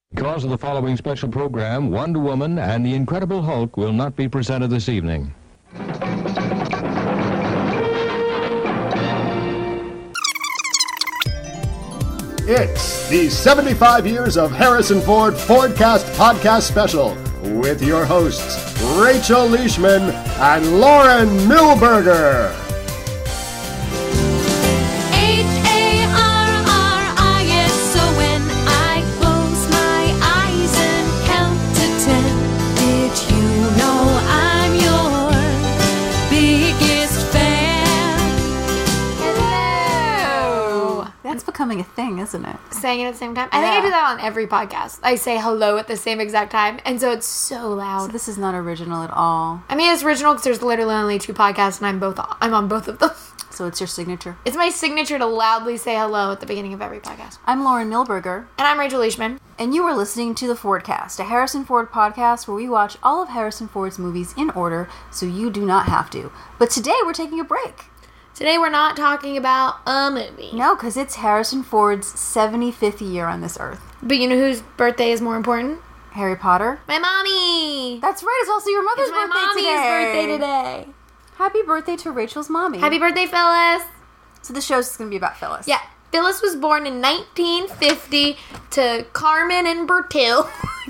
Because of the following special program, Wonder Woman and the Incredible Hulk will not be presented this evening. It's the 75 Years of Harrison Ford Fordcast podcast special with your hosts, Rachel Leishman and Lauren Milberger. Becoming a thing, isn't it? Saying it at the same time. I think I do that on every podcast. I say hello at the same exact time, and so it's so loud. So this is not original at all. I mean, it's original because there's literally only 2 podcasts, and I'm on both of them. So it's your signature. It's my signature to loudly say hello at the beginning of every podcast. I'm Lauren Milberger. And I'm Rachel Leishman. And you are listening to The Fordcast, a Harrison Ford podcast where we watch all of Harrison Ford's movies in order so you do not have to. But today we're taking a break. Today we're not talking about a movie. No, because it's Harrison Ford's 75th year on this earth. But you know whose birthday is more important? Harry Potter. My mommy! That's right, it's also your mother's birthday today. It's my mommy's birthday today. Happy birthday to Rachel's mommy. Happy birthday, Phyllis! So the show's going to be about Phyllis. Yeah. Phyllis was born in 1950 to Carmen and Bertil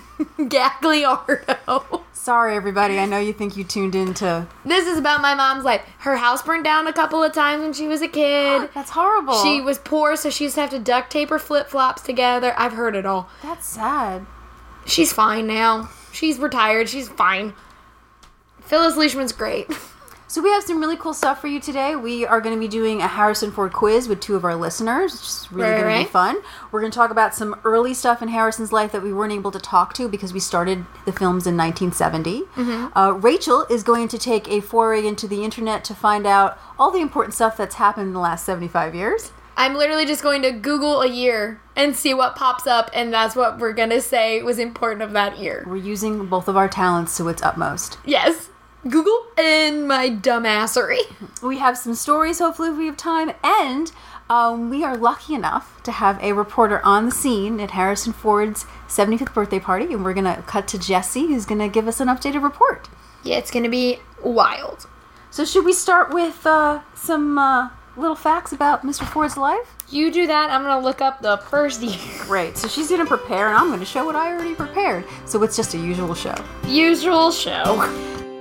Gagliardo. Sorry, everybody. I know you think you tuned into... This is about my mom's life. Her house burned down a couple of times when she was a kid. That's horrible. She was poor, so she used to have to duct tape her flip-flops together. I've heard it all. That's sad. She's fine now. She's retired. She's fine. Phyllis Leishman's great. So we have some really cool stuff for you today. We are going to be doing a Harrison Ford quiz with 2 of our listeners, which is really going to be fun. We're going to talk about some early stuff in Harrison's life that we weren't able to talk to because we started the films in 1970. Mm-hmm. Rachel is going to take a foray into the internet to find out all the important stuff that's happened in the last 75 years. I'm literally just going to Google a year and see what pops up, and that's what we're going to say was important of that year. We're using both of our talents to its utmost. Yes. Google and my dumbassery. We have some stories, hopefully, if we have time, and we are lucky enough to have a reporter on the scene at Harrison Ford's 75th birthday party, and we're going to cut to Jesse, who's going to give us an updated report. Yeah, it's going to be wild. So should we start with some little facts about Mr. Ford's life? You do that, I'm going to look up the first year. Great, so she's going to prepare, and I'm going to show what I already prepared. So it's just a usual show. Usual show.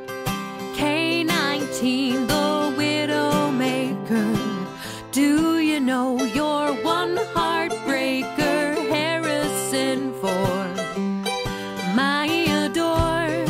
K-19, the Widowmaker. Do you know you're one heartbreaker? Harrison Ford, my adore.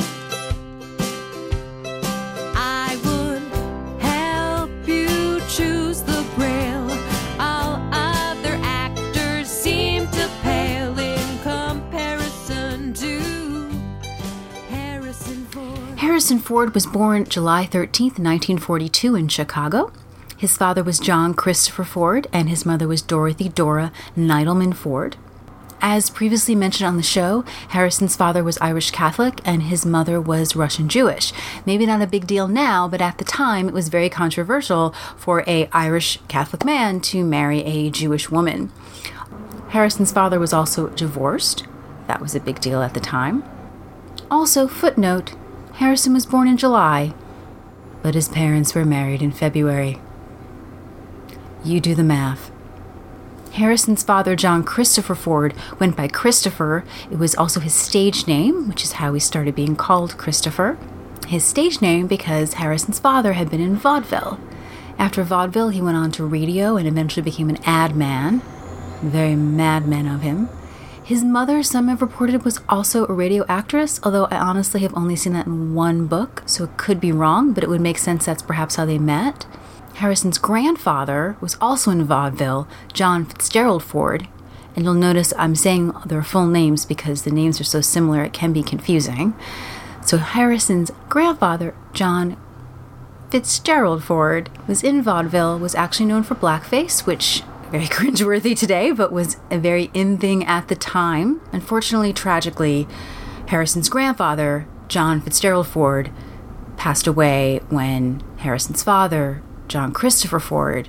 I would help you choose the Grail. All other actors seem to pale in comparison to Harrison Ford. Harrison Ford was born July 13th, 1942 in Chicago. His father was John Christopher Ford, and his mother was Dorothy Dora Neidleman Ford. As previously mentioned on the show, Harrison's father was Irish Catholic, and his mother was Russian Jewish. Maybe not a big deal now, but at the time it was very controversial for an Irish Catholic man to marry a Jewish woman. Harrison's father was also divorced. That was a big deal at the time. Also, footnote, Harrison was born in July, but his parents were married in February. You do the math. Harrison's father, John Christopher Ford, went by Christopher. It was also his stage name, which is how he started being called Christopher. His stage name because Harrison's father had been in vaudeville. After vaudeville, he went on to radio and eventually became an ad man. Very madman of him. His mother, some have reported, was also a radio actress, although I honestly have only seen that in one book, so it could be wrong, but it would make sense that's perhaps how they met. Harrison's grandfather was also in vaudeville, John Fitzgerald Ford, and you'll notice I'm saying their full names because the names are so similar it can be confusing. So Harrison's grandfather, John Fitzgerald Ford, was in vaudeville, was actually known for blackface, which very cringeworthy today, but was a very in thing at the time. Unfortunately, tragically, Harrison's grandfather, John Fitzgerald Ford, passed away when Harrison's father, John Christopher Ford,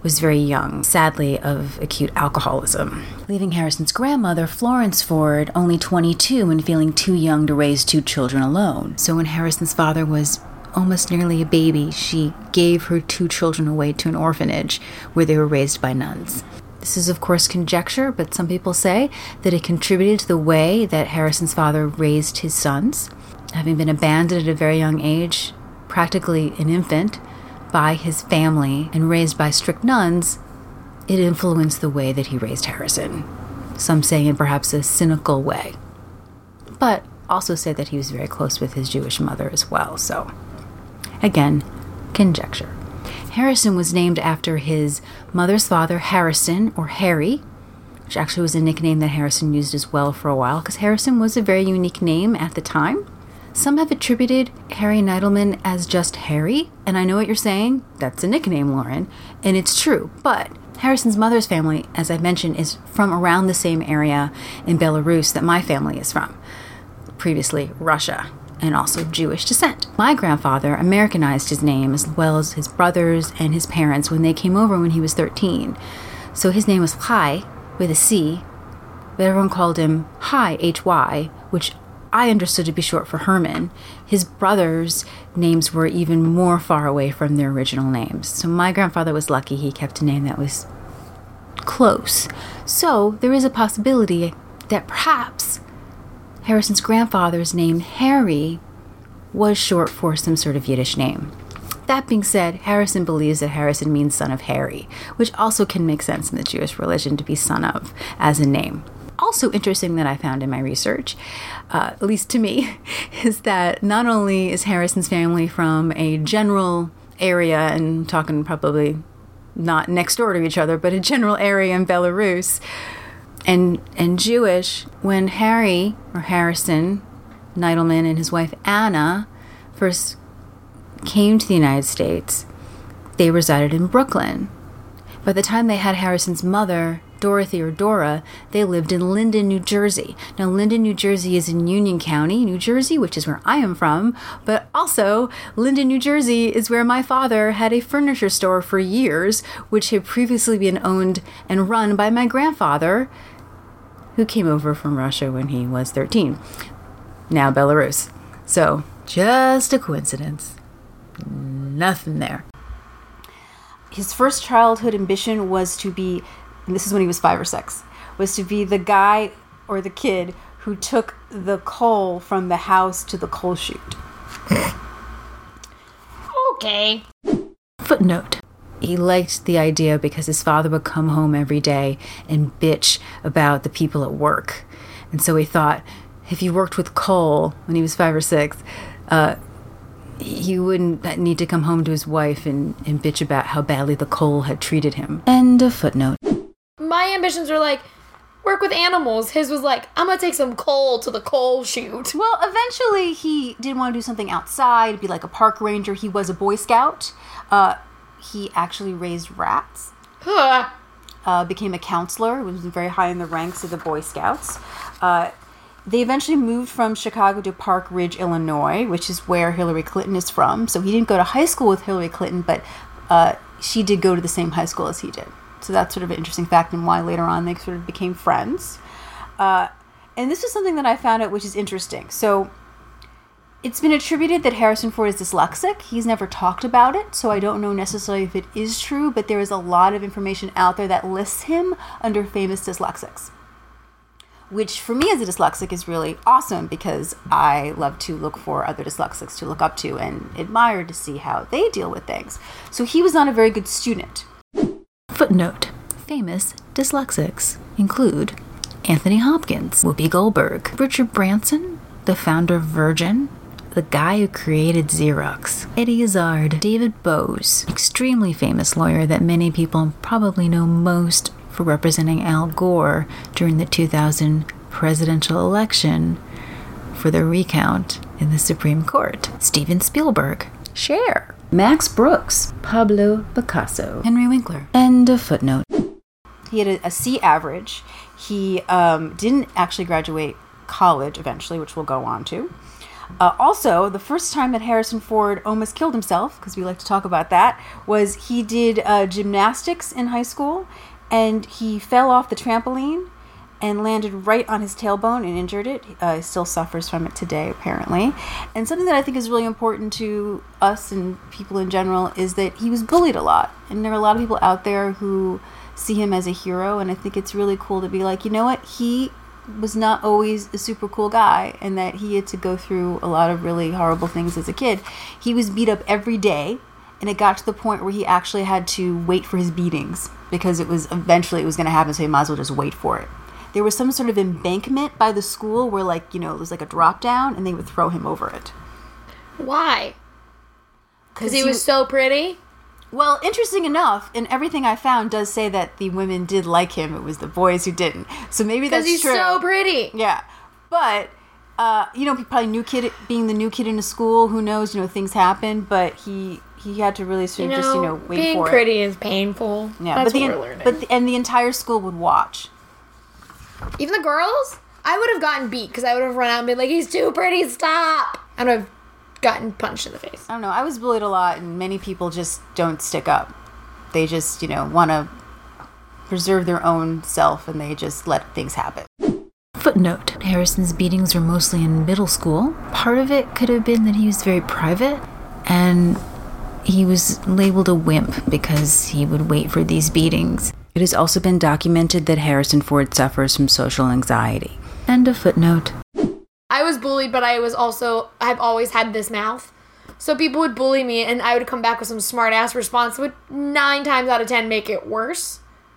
was very young, sadly of acute alcoholism, leaving Harrison's grandmother, Florence Ford, only 22 and feeling too young to raise 2 children alone. So when Harrison's father was almost nearly a baby, she gave her 2 children away to an orphanage where they were raised by nuns. This is, of course, conjecture, but some people say that it contributed to the way that Harrison's father raised his sons. Having been abandoned at a very young age, practically an infant, by his family and raised by strict nuns, it influenced the way that he raised Harrison. Some say in perhaps a cynical way, but also say that he was very close with his Jewish mother as well. So, again, conjecture. Harrison was named after his mother's father, Harrison, or Harry, which actually was a nickname that Harrison used as well for a while, because Harrison was a very unique name at the time. Some have attributed Harry Neitelman as just Harry, and I know what you're saying. That's a nickname, Lauren, and it's true. But Harrison's mother's family, as I mentioned, is from around the same area in Belarus that my family is from, previously Russia, and also Jewish descent. My grandfather Americanized his name as well as his brothers and his parents when they came over when he was 13. So his name was Chai, with a C, but everyone called him Hy, H-Y, which I understood to be short for Herman. His brothers' names were even more far away from their original names. So my grandfather was lucky he kept a name that was close. So there is a possibility that perhaps Harrison's grandfather's name, Harry, was short for some sort of Yiddish name. That being said, Harrison believes that Harrison means son of Harry, which also can make sense in the Jewish religion to be son of as a name. Also interesting that I found in my research, at least to me, is that not only is Harrison's family from a general area, and I'm talking probably not next door to each other, but a general area in Belarus, and Jewish, when Harry, or Harrison Neitelman, and his wife Anna first came to the United States, they resided in Brooklyn. By the time they had Harrison's mother, Dorothy or Dora, they lived in Linden, New Jersey. Now, Linden, New Jersey is in Union County, New Jersey, which is where I am from, but also Linden, New Jersey is where my father had a furniture store for years, which had previously been owned and run by my grandfather, who came over from Russia when he was 13, now Belarus. So, just a coincidence. Nothing there. His first childhood ambition was to be, and this is when he was 5 or 6, was to be the guy or the kid who took the coal from the house to the coal chute. Okay. Footnote. He liked the idea because his father would come home every day and bitch about the people at work. And so he thought if he worked with coal when he was 5 or 6, he wouldn't need to come home to his wife and bitch about how badly the coal had treated him. End of footnote. My ambitions were like, work with animals. His was like, I'm going to take some coal to the coal chute. Well, eventually he did want to do something outside, be like a park ranger. He was a Boy Scout. He actually raised rats. Became a counselor. Was very high in the ranks of the Boy Scouts. They eventually moved from Chicago to Park Ridge, Illinois, which is where Hillary Clinton is from. So he didn't go to high school with Hillary Clinton, but she did go to the same high school as he did. So that's sort of an interesting fact and why later on they sort of became friends. And this is something that I found out which is interesting. So it's been attributed that Harrison Ford is dyslexic. He's never talked about it, so I don't know necessarily if it is true, but there is a lot of information out there that lists him under famous dyslexics, which for me as a dyslexic is really awesome because I love to look for other dyslexics to look up to and admire to see how they deal with things. So he was not a very good student. Footnote. Famous dyslexics include Anthony Hopkins, Whoopi Goldberg, Richard Branson, the founder of Virgin, the guy who created Xerox, Eddie Izzard, David Bose, extremely famous lawyer that many people probably know most for representing Al Gore during the 2000 presidential election for the recount in the Supreme Court, Steven Spielberg, Cher, Max Brooks, Pablo Picasso, Henry Winkler. End of footnote. He had a C average. He didn't actually graduate college eventually, which we'll go on to. Also, the first time that Harrison Ford almost killed himself, because we like to talk about that, was he did gymnastics in high school, and he fell off the trampoline and landed right on his tailbone and injured it. He still suffers from it today, apparently. And something that I think is really important to us and people in general is that he was bullied a lot. And there are a lot of people out there who see him as a hero, and I think it's really cool to be like, you know what, he was not always a super cool guy, and that he had to go through a lot of really horrible things as a kid. He was beat up every day, and it got to the point where he actually had to wait for his beatings because it was going to happen, so he might as well just wait for it. There was some sort of embankment by the school where, like, you know, it was like a drop down, and they would throw him over it. Why? Because he was so pretty? Well, interesting enough, and everything I found does say that the women did like him. It was the boys who didn't. So maybe that's true. Because he's so pretty. Yeah. But, you know, probably being the new kid in a school, who knows, you know, things happen. But he had to really sort of just, you know, wait for it. Being pretty is painful. Yeah, that's what we're learning. And the entire school would watch. Even the girls? I would have gotten beat because I would have run out and been like, he's too pretty, stop! I would have gotten punched in the face. I don't know. I was bullied a lot, and many people just don't stick up. They just, you know, want to preserve their own self, and they just let things happen. Footnote. Harrison's beatings were mostly in middle school. Part of it could have been that he was very private, and he was labeled a wimp because he would wait for these beatings. It has also been documented that Harrison Ford suffers from social anxiety. End of footnote. I was bullied, but I've always had this mouth. So people would bully me, and I would come back with some smart-ass response that would 9 times out of 10 make it worse.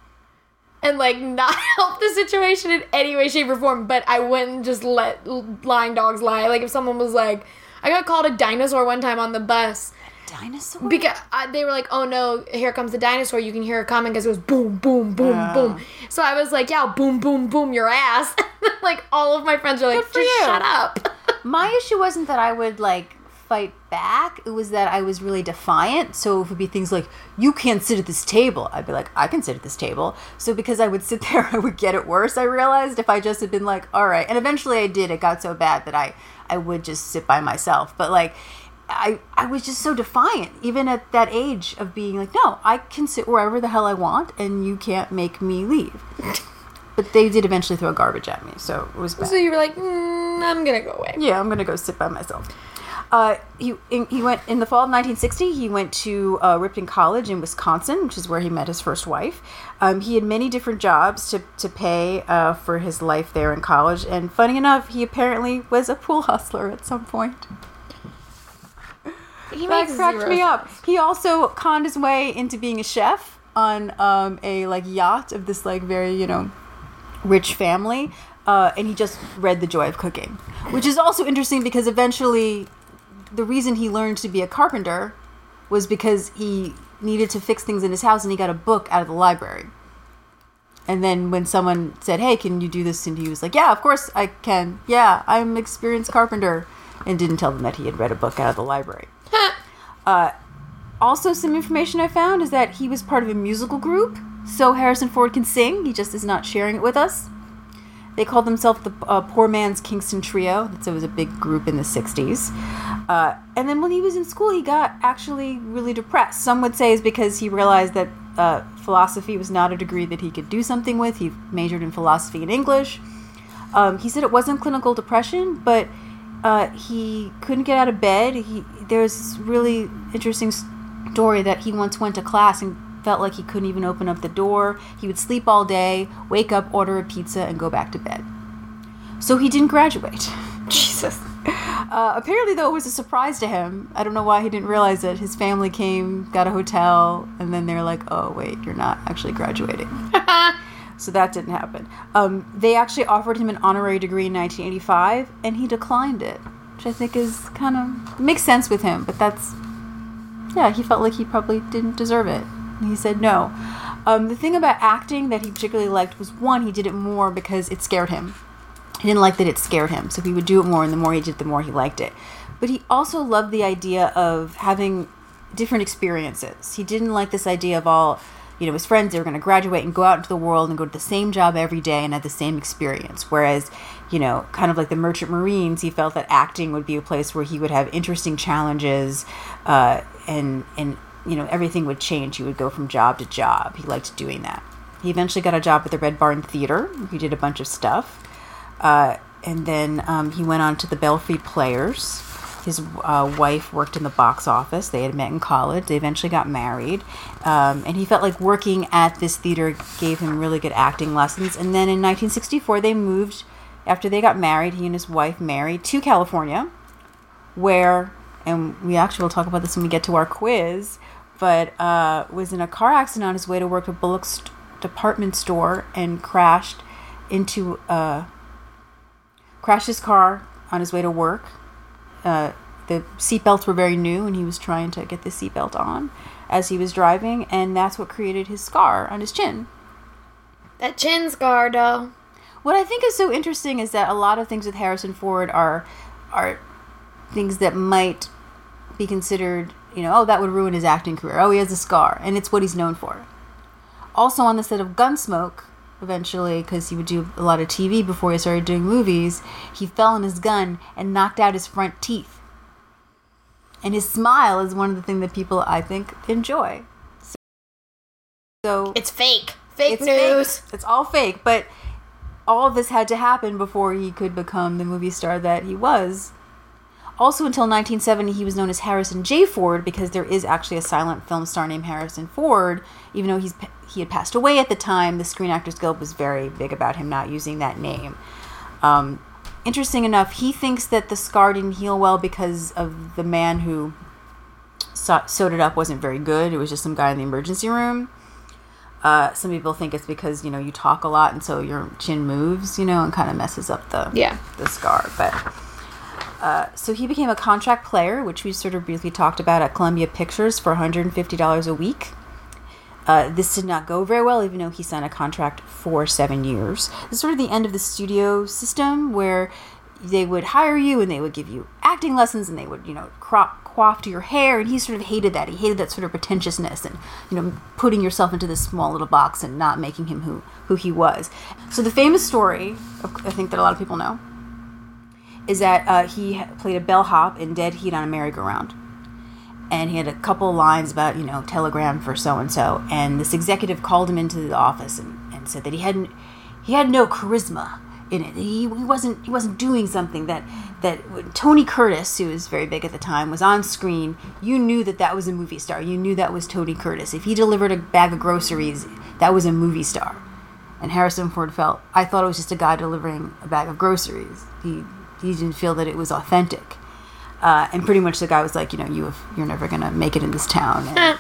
And, like, not help the situation in any way, shape, or form, but I wouldn't just let lying dogs lie. Like, if someone was like, I got called a dinosaur one time on the bus. Dinosaur? Because they were like, oh no, here comes the dinosaur. You can hear it coming because it was boom, boom, boom, boom. So I was like, yeah, boom, boom, boom, your ass. Like, all of my friends are like, just shut up. My issue wasn't that I would, like, fight back. It was that I was really defiant. So it would be things like, you can't sit at this table. I'd be like, I can sit at this table. So because I would sit there, I would get it worse, I realized, if I just had been like, all right. And eventually I did. It got so bad that I would just sit by myself. But, like, I was just so defiant, even at that age, of being like, no, I can sit wherever the hell I want, and you can't make me leave. But they did eventually throw garbage at me, so it was bad. So you were like, I'm going to go away. Yeah, I'm going to go sit by myself. He went, in the fall of 1960, he went to Ripon College in Wisconsin, which is where he met his first wife. He had many different jobs to pay for his life there in college, and funny enough, he apparently was a pool hustler at some point. That cracked me up. He also conned his way into being a chef on a, like, yacht of this, like, very, you know, rich family, and he just read The Joy of Cooking, which is also interesting because eventually the reason he learned to be a carpenter was because he needed to fix things in his house, and he got a book out of the library. And then when someone said, hey, can you do this? And he was like, yeah, of course I can. Yeah, I'm an experienced carpenter. And didn't tell them that he had read a book out of the library. Also, some information I found is that he was part of a musical group, so Harrison Ford can sing. He just is not sharing it with us. They called themselves the Poor Man's Kingston Trio. So it was a big group in the 60s. And then when he was in school, he got actually really depressed. Some would say it's because he realized that philosophy was not a degree that he could do something with. He majored in philosophy and English. He said it wasn't clinical depression, but he couldn't get out of bed. There's this really interesting story that he once went to class and felt like he couldn't even open up the door. He would sleep all day, wake up, order a pizza, and go back to bed. So he didn't graduate. Jesus. Apparently, though, it was a surprise to him. I don't know why he didn't realize it. His family came, got a hotel, and then they're like, oh, wait, you're not actually graduating. So that didn't happen. They actually offered him an honorary degree in 1985, and he declined it, which I think is kind of makes sense with him. But he felt like he probably didn't deserve it. And he said no. The thing about acting that he particularly liked was, one, he did it more because it scared him. He didn't like that it scared him, so he would do it more, and the more he did, the more he liked it. But he also loved the idea of having different experiences. He didn't like this idea of all his friends, they were going to graduate and go out into the world and go to the same job every day and have the same experience. Whereas, kind of like the Merchant Marines, he felt that acting would be a place where he would have interesting challenges, and everything would change. He would go from job to job. He liked doing that. He eventually got a job at the Red Barn Theater. He did a bunch of stuff. And then he went on to the Belfry Players. His wife worked in the box office. They had met in college. They eventually got married. And he felt like working at this theater gave him really good acting lessons. And then in 1964, they moved, after they got married, he and his wife married to California, where, and we actually will talk about this when we get to our quiz, but was in a car accident on his way to work at Bullock's department store and crashed his car on his way to work. The seatbelts were very new, and he was trying to get the seatbelt on as he was driving, and that's what created his scar on his chin. That chin scar, though. What I think is so interesting is that a lot of things with Harrison Ford are things that might be considered, that would ruin his acting career. Oh, he has a scar, and it's what he's known for. Also on the set of Gunsmoke, eventually, because he would do a lot of TV before he started doing movies, he fell on his gun and knocked out his front teeth. And his smile is one of the things that people, I think, enjoy. So It's fake. Fake news. Fake. It's all fake, but all of this had to happen before he could become the movie star that he was. Also, until 1970, he was known as Harrison J. Ford, because there is actually a silent film star named Harrison Ford. Even though he had passed away at the time, the Screen Actors Guild was very big about him not using that name. Interesting enough, he thinks that the scar didn't heal well because of the man who sewed it up wasn't very good. It was just some guy in the emergency room. Some people think it's because, you talk a lot, and so your chin moves, and kind of messes up the scar. But so he became a contract player, which we sort of briefly talked about, at Columbia Pictures for $150 a week. This did not go very well, even though he signed a contract for 7 years. It's sort of the end of the studio system, where they would hire you and they would give you acting lessons, and they would, coif to your hair, and he sort of hated that. He hated that sort of pretentiousness and, putting yourself into this small little box and not making him who he was. So the famous story, I think that a lot of people know, is that he played a bellhop in Dead Heat on a Merry-Go-Round. And he had a couple lines about, telegram for so-and-so. And this executive called him into the office and said that he had no charisma in it. He wasn't doing something that when Tony Curtis, who was very big at the time, was on screen, you knew that was a movie star. You knew that was Tony Curtis. If he delivered a bag of groceries, that was a movie star. And Harrison Ford I thought it was just a guy delivering a bag of groceries. He didn't feel that it was authentic. And pretty much the guy was like, you're never going to make it in this town. And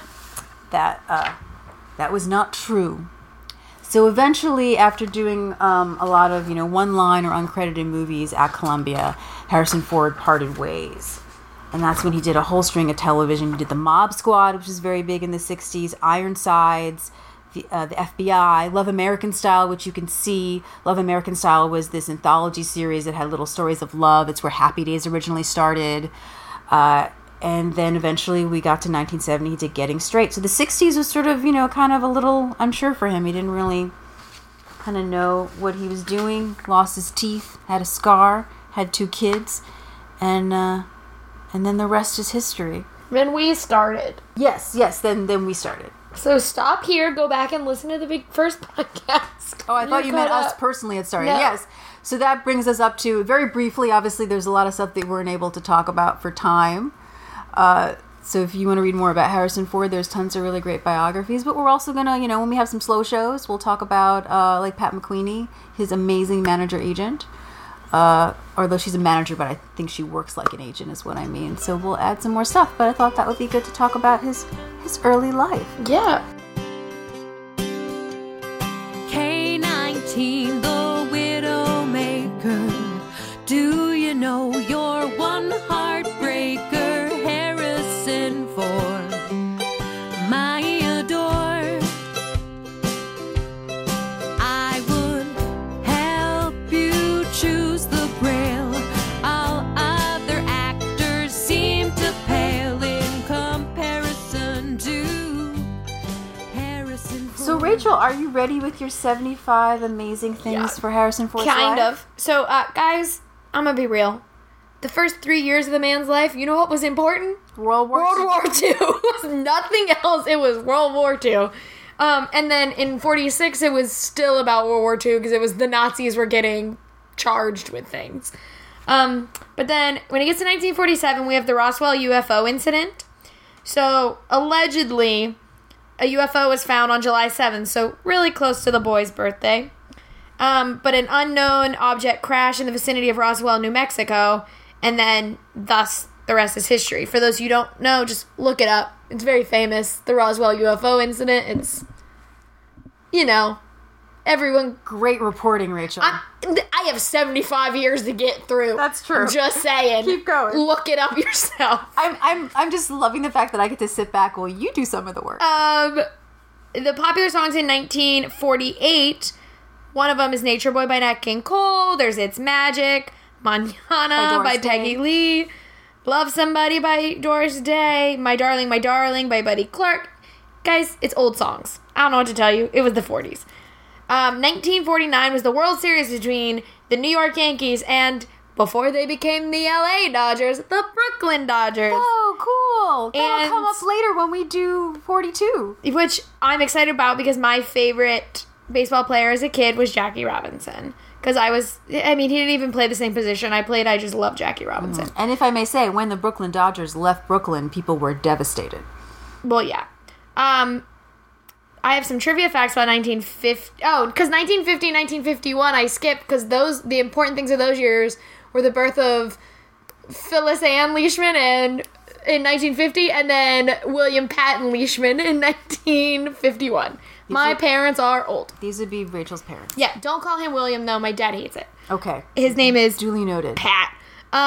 that was not true. So eventually, after doing a lot of, one-line or uncredited movies at Columbia, Harrison Ford parted ways. And that's when he did a whole string of television. He did The Mob Squad, which was very big in the 60s, Ironsides, the FBI, Love American Style, which you can see. Love American Style was this anthology series that had little stories of love. It's where Happy Days originally started. And then eventually we got to 1970, he did Getting Straight. So the 60s was sort of, kind of a little unsure for him. He didn't really kind of know what he was doing. Lost his teeth, had a scar, had 2 kids. And then the rest is history. Then we started. Yes, then we started. So stop here, go back and listen to the first podcast. Oh, I thought you meant us personally had started. No. Yes. So that brings us up to, very briefly, obviously there's a lot of stuff that we weren't able to talk about for time. So if you want to read more about Harrison Ford, there's tons of really great biographies. But we're also going to, when we have some slow shows, we'll talk about like Pat McQueenie, his amazing manager agent. Although she's a manager, but I think she works like an agent is what I mean. So we'll add some more stuff, but I thought that would be good to talk about his early life. Yeah. K-19, the Widowmaker. Do you know you're one heartbreaker, Harrison Ford? My adore. I would help you choose the Grail. All other actors seem to pale in comparison to Harrison Ford. are you ready with your 75 amazing things Yeah. for Harrison Ford's Kind life? of. So, guys, I'm gonna be real. The first 3 years of the man's life, you know what was important? World War World II. War II. It was nothing else. It was World War II. And then in 46, it was still about World War II because it was the Nazis were getting charged with things. But then when it gets to 1947, we have the Roswell UFO incident. So allegedly, a UFO was found on July 7th, so really close to the boy's birthday. But an unknown object crashed in the vicinity of Roswell, New Mexico, and then thus the rest is history. For those of you who don't know, just look it up. It's very famous, the Roswell UFO incident. It's, everyone... Great reporting, Rachel. I have 75 years to get through. That's true. I'm just saying. Keep going. Look it up yourself. I'm just loving the fact that I get to sit back while you do some of the work. The popular songs in 1948, one of them is Nature Boy by Nat King Cole. There's It's Magic, Manana by Doris Peggy Day. Lee, Love Somebody by Doris Day, My Darling by Buddy Clark. Guys, it's old songs. I don't know what to tell you. It was the 40s. 1949 was the World Series between the New York Yankees and, before they became the LA Dodgers, the Brooklyn Dodgers. Oh, cool. That'll And- come up later when we do 42. Which I'm excited about because my favorite baseball player as a kid was Jackie Robinson. Because he didn't even play the same position I played. I just love Jackie Robinson. And if I may say, when the Brooklyn Dodgers left Brooklyn, people were devastated. Well, yeah. I have some trivia facts about 1950. Oh, because 1950 and 1951 I skipped because the important things of those years were the birth of Phyllis Ann Leishman in 1950 and then William Patton Leishman in 1951. My parents are old. These would be Rachel's parents. Yeah, don't call him William though. My dad hates it. Okay. His name is Duly noted. Pat.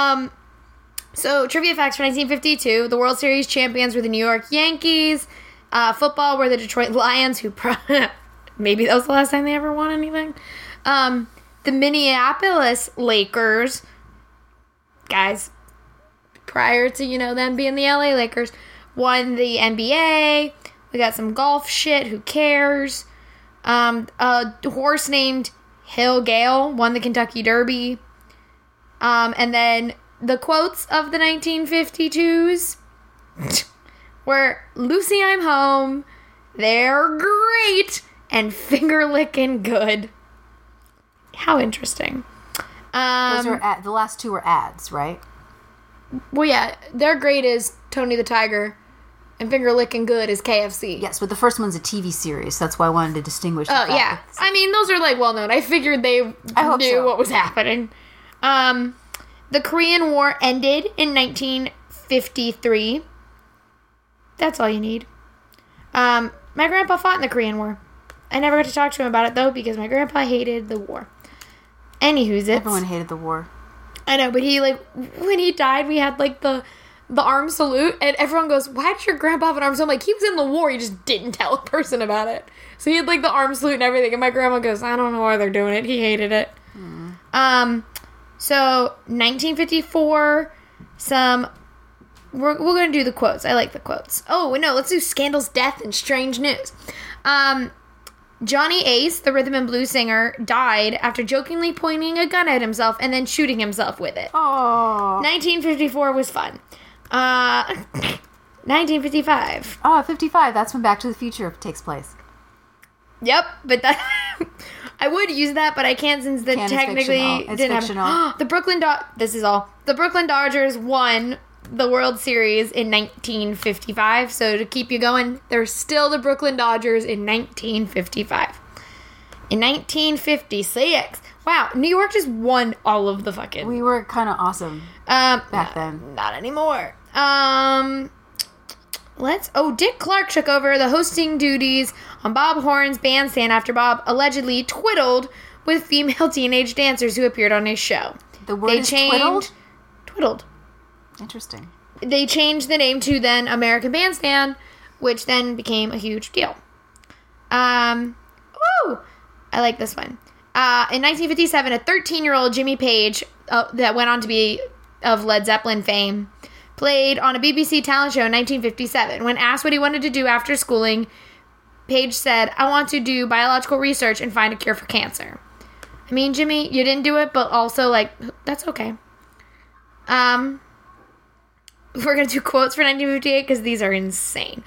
So trivia facts for 1952: the World Series champions were the New York Yankees. Football were the Detroit Lions, who maybe that was the last time they ever won anything. The Minneapolis Lakers, guys, prior to them being the LA Lakers, won the NBA. We got some golf shit. Who cares? A horse named Hill Gale won the Kentucky Derby. And then the quotes of the 1952s were Lucy, I'm home, they're great, and finger licking good. How interesting. Those are the last two were ads, right? Well, yeah, they're great is Tony the Tiger, and finger licking good is KFC. Yes, but the first one's a TV series. That's why I wanted to distinguish. Oh, yeah. I mean, those are, well known. I figured they hope knew so. what was happening. The Korean War ended in 1953. That's all you need. My grandpa fought in the Korean War. I never got to talk to him about it, though, because my grandpa hated the war. Anywho's it. Everyone hated the war. I know, but he, when he died, we had, the arm salute, and everyone goes, why did your grandpa have an arm salute? I'm like, he was in the war, he just didn't tell a person about it. So he had, the arm salute and everything, and my grandma goes, I don't know why they're doing it. He hated it. So, 1954, we're going to do the quotes. I like the quotes. Oh, no, let's do Scandal's death and strange news. Johnny Ace, the rhythm and blues singer, died after jokingly pointing a gun at himself and then shooting himself with it. Oh. 1954 was fun. 1955. Oh, 55. That's when Back to the Future takes place. Yep, but that I would use that, but I can't since the It's technically fictional. It's didn't fictional. have. The This is all. The Brooklyn Dodgers won the World Series in 1955. So to keep you going, they're still the Brooklyn Dodgers in 1955. In 1956, wow, New York just won all of the fucking. We were kind of awesome back then. Not anymore. Dick Clark took over the hosting duties on Bob Horn's Bandstand after Bob allegedly twiddled with female teenage dancers who appeared on his show. The word is twiddled? Twiddled. Interesting. They changed the name to then American Bandstand, which then became a huge deal. I like this one. In 1957, a 13-year-old Jimmy Page, that went on to be of Led Zeppelin fame, played on a BBC talent show in 1957. When asked what he wanted to do after schooling, Paige said, I want to do biological research and find a cure for cancer. I mean, Jimmy, you didn't do it, but also, like, that's okay. We're going to do quotes for 1958 because these are insane.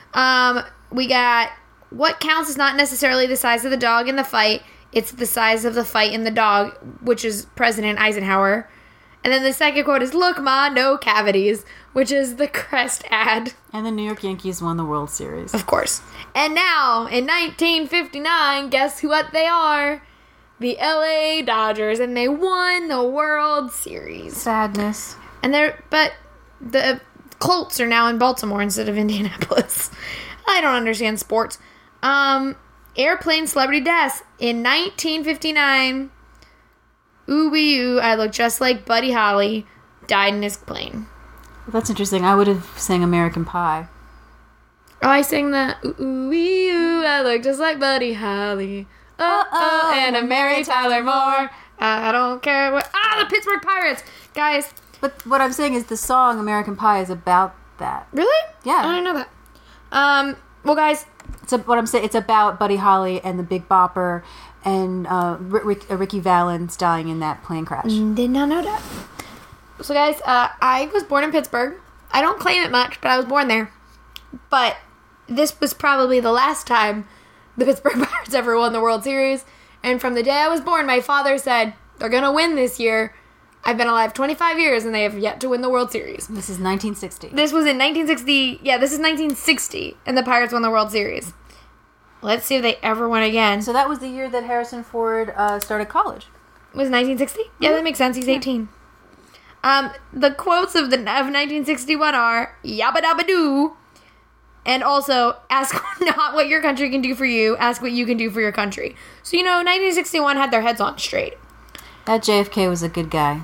We got, what counts is not necessarily the size of the dog in the fight. It's the size of the fight in the dog, which is President Eisenhower. And then the second quote is, look, Ma, no cavities, which is the Crest ad. And the New York Yankees won the World Series. Of course. And now, in 1959, guess what they are? The LA Dodgers, and they won the World Series. Sadness. But the Colts are now in Baltimore instead of Indianapolis. I don't understand sports. Airplane celebrity deaths in 1959. Ooh wee oo, I look just like Buddy Holly. Died in his plane. Well, that's interesting. I would have sang American Pie. Oh, I sang the ooh wee oo, I look just like Buddy Holly. Oh, and a Mary Tyler Moore. I don't care what. The Pittsburgh Pirates, guys. But what I'm saying is the song American Pie is about that. Really? Yeah. I didn't know that. Well, guys. What I'm saying, it's about Buddy Holly and the Big Bopper and Ricky Valens dying in that plane crash. Did not know that. So, guys, I was born in Pittsburgh. I don't claim it much, but I was born there. But this was probably the last time the Pittsburgh Pirates ever won the World Series. And from the day I was born, my father said, they're going to win this year. I've been alive 25 years, and they have yet to win the World Series. This is 1960. This was in 1960. Yeah, this is 1960, and the Pirates won the World Series. Let's see if they ever win again. So that was the year that Harrison Ford started college. Was 1960? Yeah, that makes sense. He's 18. The quotes of 1961 are, yabba dabba doo, and also, ask not what your country can do for you, ask what you can do for your country. So, 1961 had their heads on straight. That JFK was a good guy.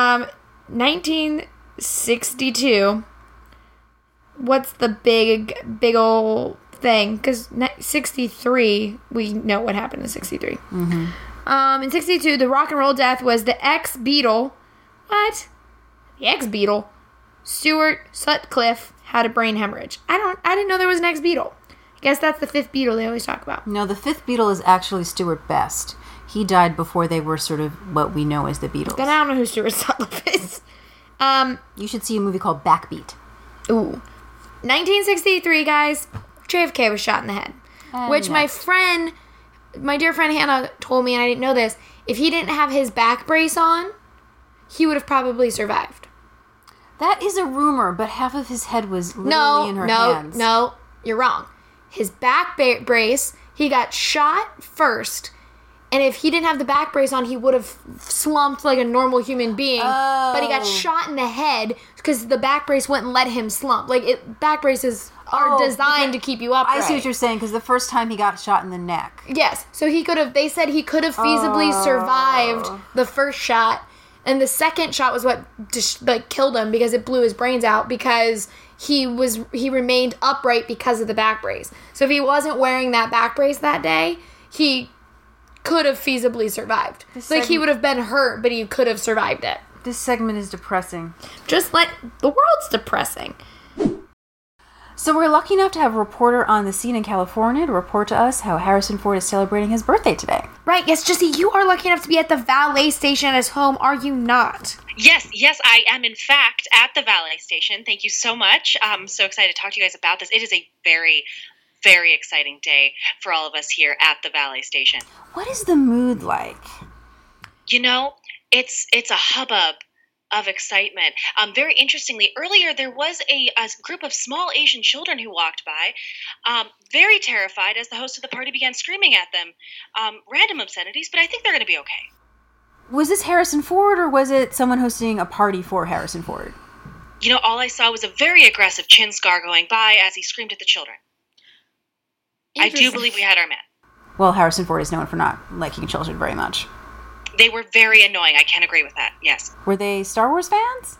1962. What's the big old thing? Because 63, we know what happened in 63. Mm-hmm. In 62, the rock and roll death was the ex-Beatle. What? The ex-Beatle. Stuart Sutcliffe had a brain hemorrhage. I didn't know there was an ex-Beatle. I guess that's the fifth Beatle they always talk about. No, the fifth Beatle is actually Stuart Best. He died before they were sort of what we know as the Beatles. Then I don't know who Stuart Sutcliffe is. You should see a movie called Backbeat. Ooh. 1963, guys. JFK was shot in the head. Which my dear friend Hannah told me, and I didn't know this, if he didn't have his back brace on, he would have probably survived. That is a rumor, but half of his head was literally in her hands. No, you're wrong. His back brace, he got shot first, and if he didn't have the back brace on, he would have slumped like a normal human being. Oh. But he got shot in the head because the back brace wouldn't let him slump. Back braces are designed to keep you upright. I see what you're saying, because the first time he got shot in the neck. Yes, so they said he could have feasibly survived the first shot, and the second shot was what killed him because it blew his brains out because he remained upright because of the back brace. So if he wasn't wearing that back brace that day, he could have feasibly survived. He would have been hurt, but he could have survived it. This segment is depressing. Just like the world's depressing. So we're lucky enough to have a reporter on the scene in California to report to us how Harrison Ford is celebrating his birthday today. Right, yes, Jesse, you are lucky enough to be at the valet station at his home, are you not? Yes, I am in fact at the valet station. Thank you so much. I'm so excited to talk to you guys about this. It is a very, very exciting day for all of us here at the valet station. What is the mood like? It's a hubbub of excitement. Very interestingly, earlier there was a group of small Asian children who walked by, very terrified as the host of the party began screaming at them random obscenities, but I think they're going to be okay. Was this Harrison Ford, or was it someone hosting a party for Harrison Ford? All I saw was a very aggressive chin scar going by as he screamed at the children. I do believe we had our man. Well, Harrison Ford is known for not liking children very much. They were very annoying. I can agree with that, yes. Were they Star Wars fans?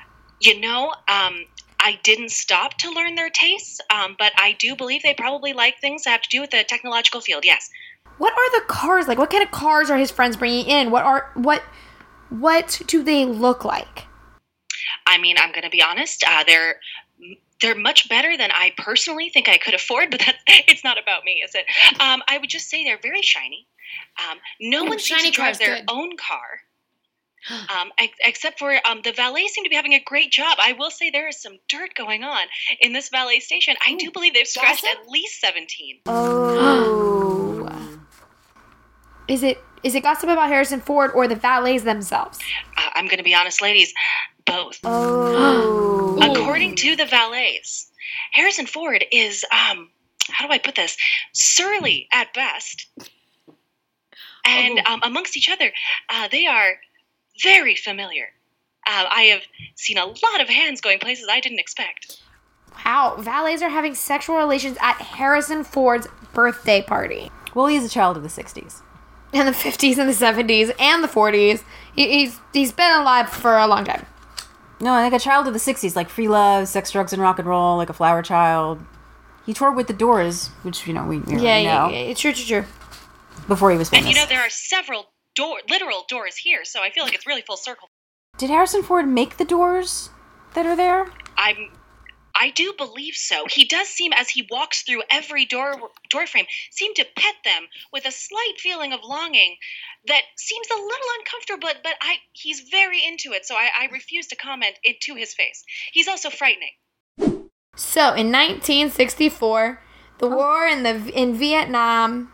I didn't stop to learn their tastes, but I do believe they probably like things that have to do with the technological field, yes. What are the cars like? What kind of cars are his friends bringing in? What do they look like? I mean, I'm going to be honest. They're they're much better than I personally think I could afford, but it's not about me, is it? I would just say they're very shiny. No one seems shiny to drive car's their good. own car. Except for the valets seem to be having a great job. I will say there is some dirt going on in this valet station. I do believe they've scratched gossip? at least 17. Oh. Is it gossip about Harrison Ford or the valets themselves? I'm going to be honest, ladies, both. Oh. According to the valets, Harrison Ford is, how do I put this, surly at best. And amongst each other, they are very familiar. I have seen a lot of hands going places I didn't expect. Wow, valets are having sexual relations at Harrison Ford's birthday party. Well, he's a child of the 60s. In the 50s and the 70s and the 40s. He's been alive for a long time. No, like a child of the 60s, like Free Love, Sex, Drugs, and Rock and Roll, like a flower child. He toured with the Doors, which, we already know. Yeah, true. Before he was famous. And there are several literal doors here, so I feel like it's really full circle. Did Harrison Ford make the doors that are there? I do believe so. He does seem, as he walks through every door frame, seem to pet them with a slight feeling of longing that seems a little uncomfortable, but he's very into it, so I refuse to comment it to his face. He's also frightening. So, in 1964, the war in Vietnam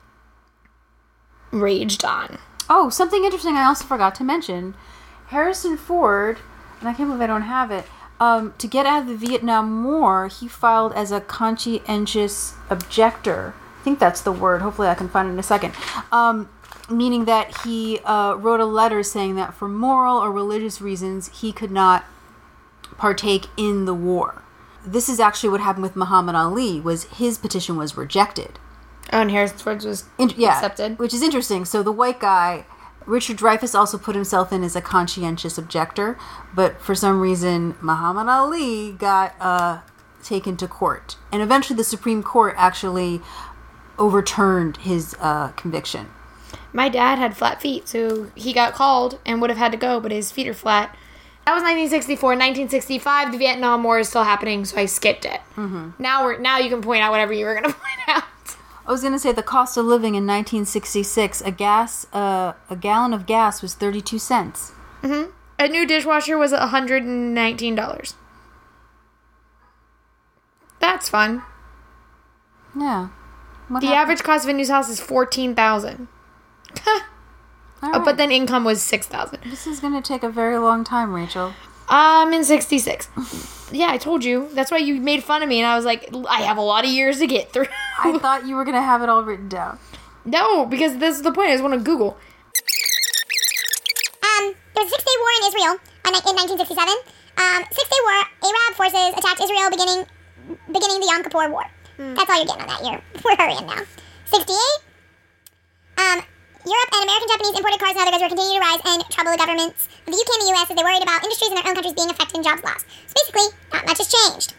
raged on. Oh, something interesting I also forgot to mention. Harrison Ford, and I can't believe I don't have it, to get out of the Vietnam War, he filed as a conscientious objector. I think that's the word. Hopefully I can find it in a second. Meaning that he wrote a letter saying that for moral or religious reasons, he could not partake in the war. This is actually what happened with Muhammad Ali, was his petition was rejected. Oh, and Harrison Ford was accepted. Which is interesting. So the white guy, Richard Dreyfuss, also put himself in as a conscientious objector, but for some reason, Muhammad Ali got taken to court. And eventually the Supreme Court actually overturned his conviction. My dad had flat feet, so he got called and would have had to go, but his feet are flat. That was 1964. 1965, the Vietnam War is still happening, so I skipped it. Mm-hmm. Now you can point out whatever you were going to point out. I was going to say the cost of living in 1966, a gallon of gas was 32 cents. Mm-hmm. A new dishwasher was $119. That's fun. Yeah. The average cost of a new house is $14,000. Right. But then income was $6,000. This is going to take a very long time, Rachel. I'm in 66. Yeah, I told you. That's why you made fun of me, and I was like, I have a lot of years to get through. I thought you were going to have it all written down. No, because this is the point. I just want to Google. There was a 6-day war in Israel in 1967. 6-day war, Arab forces attacked Israel beginning the Yom Kippur War. That's all you're getting on that year. We're hurrying now. 68. Europe and American, Japanese imported cars and other goods were continuing to rise and trouble the governments of the UK and the US as they worried about industries in their own countries being affected and jobs lost. So basically, not much has changed.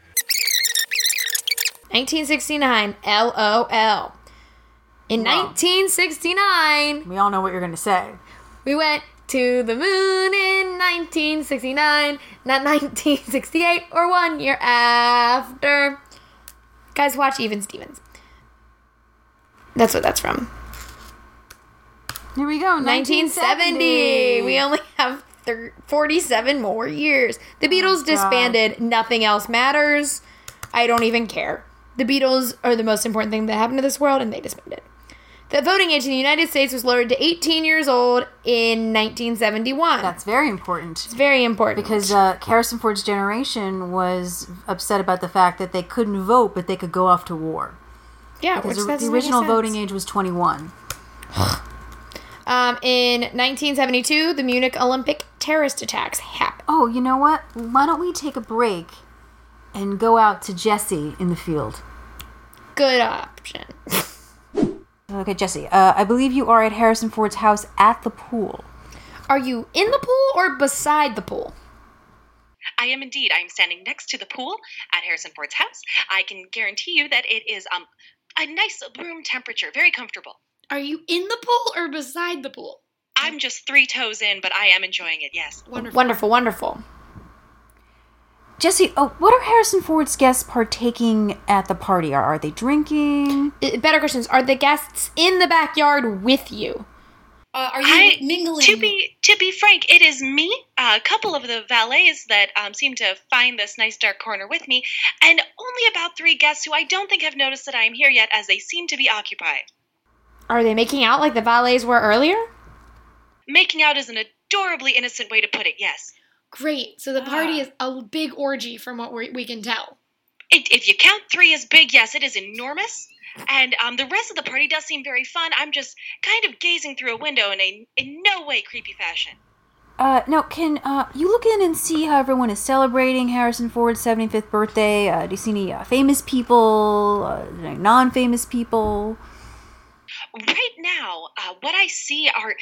1969, LOL. In 1969, we all know what you're going to say. We went to the moon in 1969, not 1968 or 1 year after. Guys, watch Even Stevens. That's what that's from. Here we go, 1970. We only have 47 more years. The Beatles disbanded. Nothing else matters. I don't even care. The Beatles are the most important thing that happened to this world, and they disbanded. The voting age in the United States was lowered to 18 years old in 1971. That's very important. It's very important. Because Harrison Ford's generation was upset about the fact that they couldn't vote, but they could go off to war. Yeah, because which the original voting age was 21. In 1972, the Munich Olympic terrorist attacks happened. Oh, you know what? Why don't we take a break and go out to Jesse in the field? Good option. Okay, Jesse, I believe you are at Harrison Ford's house at the pool. Are you in the pool or beside the pool? I am indeed. I am standing next to the pool at Harrison Ford's house. I can guarantee you that it is a nice room temperature, very comfortable. Are you in the pool or beside the pool? I'm just 3 toes in, but I am enjoying it, yes. Wonderful. Jesse, what are Harrison Ford's guests partaking at the party? Are they drinking? Better questions. Are the guests in the backyard with you? Are you mingling? To be frank, it is me, a couple of the valets that seem to find this nice dark corner with me, and only about 3 guests who I don't think have noticed that I am here yet, as they seem to be occupied. Are they making out like the valets were earlier? Making out is an adorably innocent way to put it, yes. Great. So the party is a big orgy from what we can tell. If you count 3 as big, yes, it is enormous. And the rest of the party does seem very fun. I'm just kind of gazing through a window in a in no way creepy fashion. Now, can you look in and see how everyone is celebrating Harrison Ford's 75th birthday? Do you see any famous people, non-famous people? Right now, what I see are...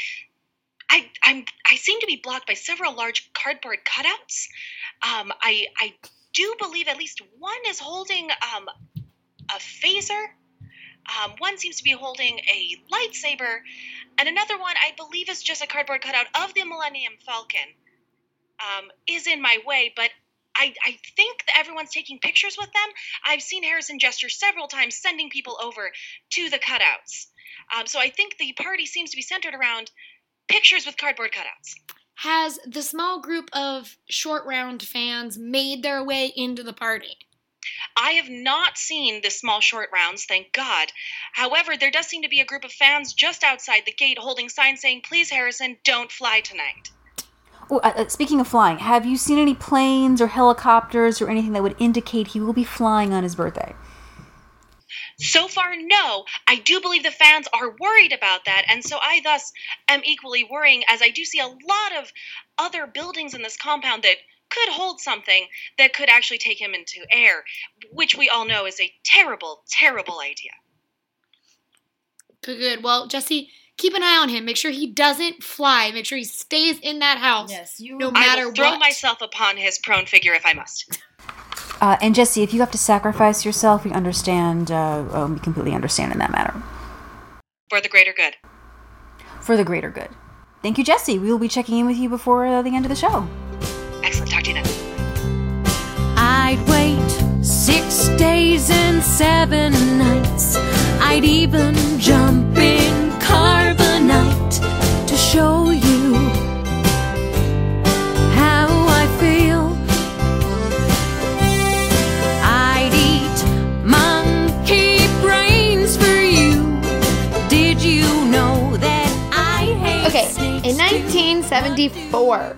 I seem to be blocked by several large cardboard cutouts. I do believe at least one is holding a phaser. One seems to be holding a lightsaber, and another one I believe is just a cardboard cutout of the Millennium Falcon. Is in my way, but I think that everyone's taking pictures with them. I've seen Harrison gesture several times, sending people over to the cutouts. So I think the party seems to be centered around pictures with cardboard cutouts. Has the small group of Short Round fans made their way into the party? I have not seen the small Short Rounds, thank God. However, there does seem to be a group of fans just outside the gate holding signs saying, "Please, Harrison, don't fly tonight." Oh, speaking of flying, have you seen any planes or helicopters or anything that would indicate he will be flying on his birthday? So far, no. I do believe the fans are worried about that, and so I thus am equally worrying, as I do see a lot of other buildings in this compound that could hold something that could actually take him into air, which we all know is a terrible, terrible idea. Good. Well, Jesse, keep an eye on him. Make sure he doesn't fly. Make sure he stays in that house. Yes, no matter I will throw what. myself upon his prone figure if I must. And Jesse, if you have to sacrifice yourself, we understand. We completely understand in that matter. For the greater good. For the greater good. Thank you, Jesse. We will be checking in with you before the end of the show. Excellent. Talk to you then. I'd wait 6 days and 7 nights. I'd even jump in carbonite to show you how I feel. I'd eat monkey brains for you. Did you know that I hate Okay, snakes in 1974,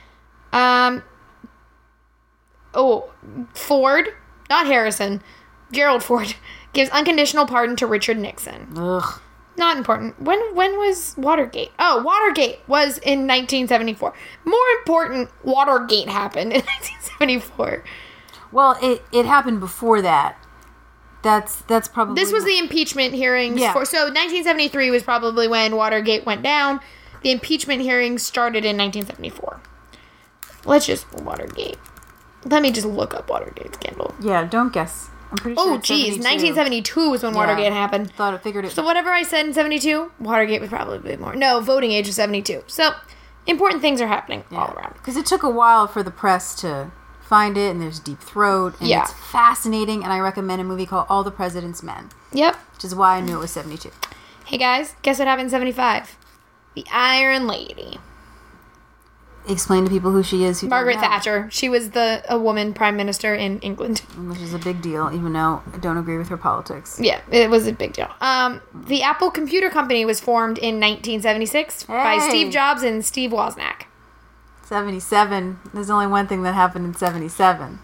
Ford, not Harrison, Gerald Ford, gives unconditional pardon to Richard Nixon. Ugh. Not important. When was Watergate? Oh, Watergate was in 1974. More important, Watergate happened in 1974. Well, it happened before that. That's probably... This was the impeachment hearings. Yeah. So 1973 was probably when Watergate went down. The impeachment hearings started in 1974. Watergate. Let me just look up Watergate scandal. Yeah, don't guess. I'm pretty sure Oh, it's geez. 72. 1972 was when Watergate happened. Figured it... So whatever I said in 72, Watergate was probably a bit more. No, voting age was 72. So important things are happening all around. Because it took a while for the press to find it, and there's Deep Throat, and Yeah. it's fascinating, and I recommend a movie called All the President's Men, Yep. which is why I knew it was 72. Hey guys, guess what happened in 75? The Iron Lady. Explain to people who she is. Who Margaret don't know, Thatcher. She was a woman prime minister in England. which is a big deal, even though I don't agree with her politics. Yeah, it was a big deal. The Apple Computer Company was formed in 1976 by Hey. Steve Jobs and Steve Wozniak. 77. There's only one thing that happened in 77.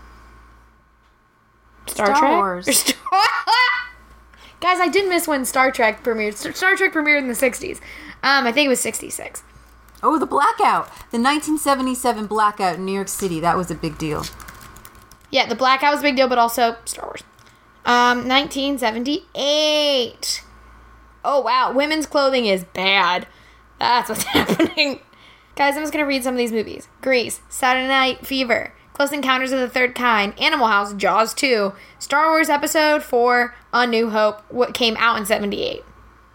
Star Star Trek? Wars. Guys, I did miss when Star Trek premiered. Star Trek premiered in the 60s. I think it was 66. Oh, the blackout. The 1977 blackout in New York City. That was a big deal. Yeah, the blackout was a big deal, but also Star Wars. 1978. Oh, wow. Women's clothing is bad. That's what's happening. Guys, I'm just going to read some of these movies. Grease, Saturday Night Fever, Close Encounters of the Third Kind, Animal House, Jaws 2, Star Wars Episode 4, A New Hope, what came out in 78.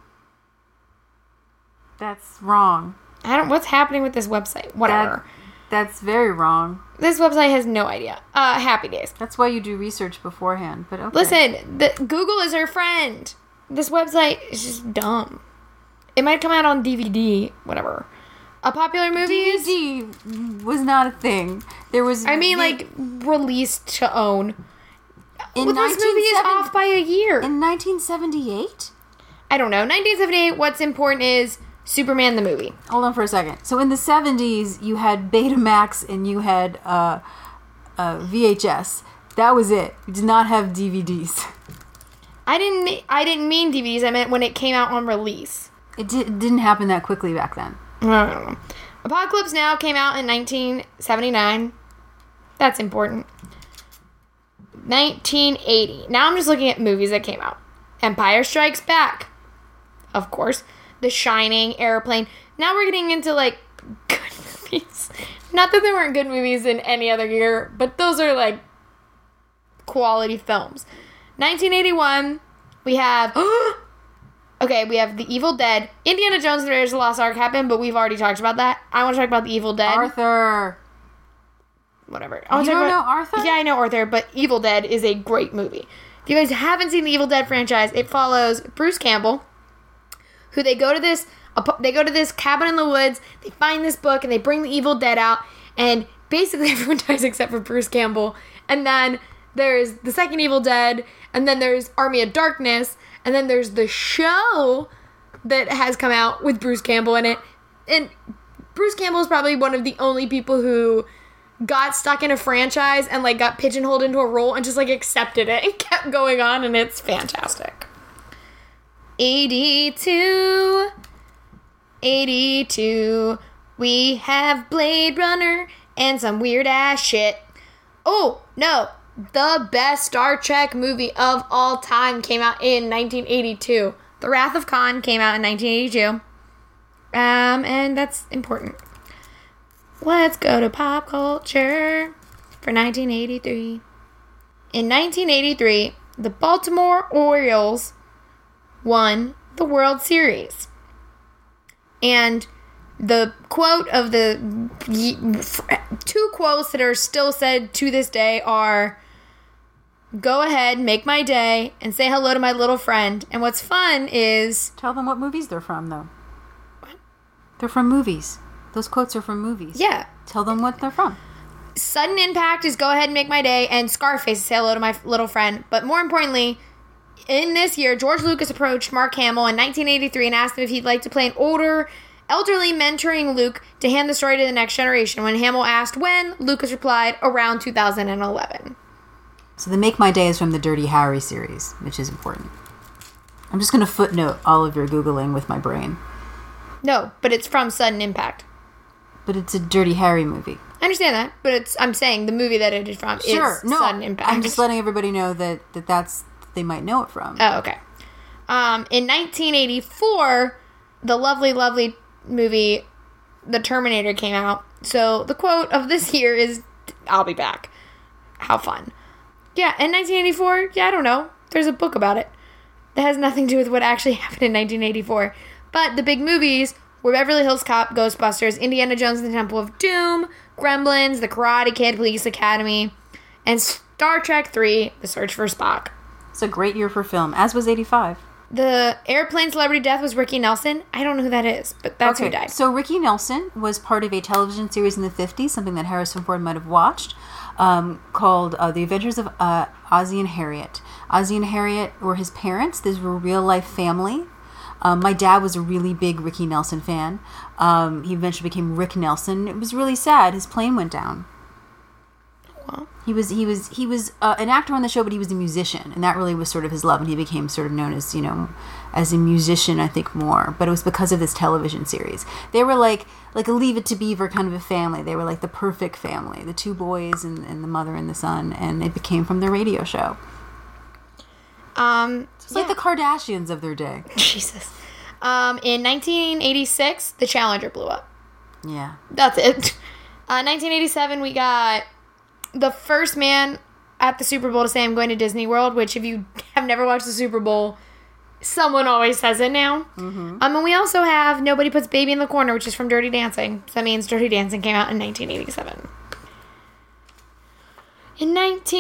That's wrong. What's happening with this website? Whatever. That's very wrong. This website has no idea. Happy Days. That's why you do research beforehand. But okay. Listen, Google is her friend. This website is just dumb. It might come out on DVD, whatever. A popular movie DVD was not a thing. There was. I mean, like, released to own. In Well, this movie is 1970 off by a year. In 1978? I don't know. 1978, what's important is Superman the movie. Hold on for a second. So in the 70s, you had Betamax and you had VHS. That was it. You did not have DVDs. I didn't mean DVDs. I meant when it came out on release. It didn't happen that quickly back then. I don't know. Apocalypse Now came out in 1979. That's important. 1980. Now I'm just looking at movies that came out. Empire Strikes Back. Of course. The Shining, Airplane. Now we're getting into, like, good movies. Not that there weren't good movies in any other year, but those are, like, quality films. 1981, we have... Okay, we have The Evil Dead. Indiana Jones and the Raiders of the Lost Ark happened, but we've already talked about that. I want to talk about The Evil Dead. Arthur. Whatever. You don't know Arthur? Yeah, I know Arthur, but Evil Dead is a great movie. If you guys haven't seen the Evil Dead franchise, it follows Bruce Campbell, who they go to this cabin in the woods, they find this book, and they bring the Evil Dead out, and basically everyone dies except for Bruce Campbell. And then there's the second Evil Dead, and then there's Army of Darkness, and then there's the show that has come out with Bruce Campbell in it. And Bruce Campbell is probably one of the only people who got stuck in a franchise and, like, got pigeonholed into a role and just, like, accepted it and kept going on, and it's fantastic. 82, we have Blade Runner and some weird-ass shit. Oh, no. The best Star Trek movie of all time came out in 1982. The Wrath of Khan came out in 1982. And that's important. Let's go to pop culture for 1983. In 1983, the Baltimore Orioles won the World Series. And the quote of the two quotes that are still said to this day are, "Go ahead, make my day, and say hello to my little friend." And what's fun is... Tell them what movies they're from, though. What? They're from movies. Those quotes are from movies. Yeah. Tell them what they're from. Sudden Impact is "Go ahead and make my day," and Scarface is "Say hello to my little friend." But more importantly, in this year, George Lucas approached Mark Hamill in 1983 and asked him if he'd like to play an elderly mentoring Luke to hand the story to the next generation. When Hamill asked when, Lucas replied, around 2011. So the Make My Day is from the Dirty Harry series, which is important. I'm just going to footnote all of your Googling with my brain. No, but it's from Sudden Impact. But it's a Dirty Harry movie. I understand that, but I'm saying the movie that it is from is Sudden Impact. I'm just letting everybody know that's they might know it from. Oh, okay. In 1984, the lovely movie The Terminator came out. So the quote of this year is, "I'll be back." How fun. Yeah, in 1984, I don't know. There's a book about it. That has nothing to do with what actually happened in 1984. But the big movies were Beverly Hills Cop, Ghostbusters, Indiana Jones and the Temple of Doom, Gremlins, The Karate Kid, Police Academy, and Star Trek III, The Search for Spock. It's a great year for film, as was 85. The airplane celebrity death was Ricky Nelson. I don't know who that is, but that's who died. So Ricky Nelson was part of a television series in the 50s, something that Harrison Ford might have watched, called The Adventures of Ozzie and Harriet. Ozzie and Harriet were his parents. These were a real-life family. My dad was a really big Ricky Nelson fan. He eventually became Rick Nelson. It was really sad. His plane went down. Wow. He was an actor on the show, but he was a musician, and that really was sort of his love, and he became sort of known as, as a musician, I think, more. But it was because of this television series. They were like a Leave It to Beaver kind of a family. They were like the perfect family, the two boys and the mother and the son, and it became from the radio show. It's like the Kardashians of their day. Jesus. In 1986, the Challenger blew up. Yeah. That's it. 1987, we got the first man at the Super Bowl to say, "I'm going to Disney World," which if you have never watched the Super Bowl, Someone always says it now. And we also have Nobody Puts Baby in the Corner, which is from Dirty Dancing. So that means Dirty Dancing came out in 1987. In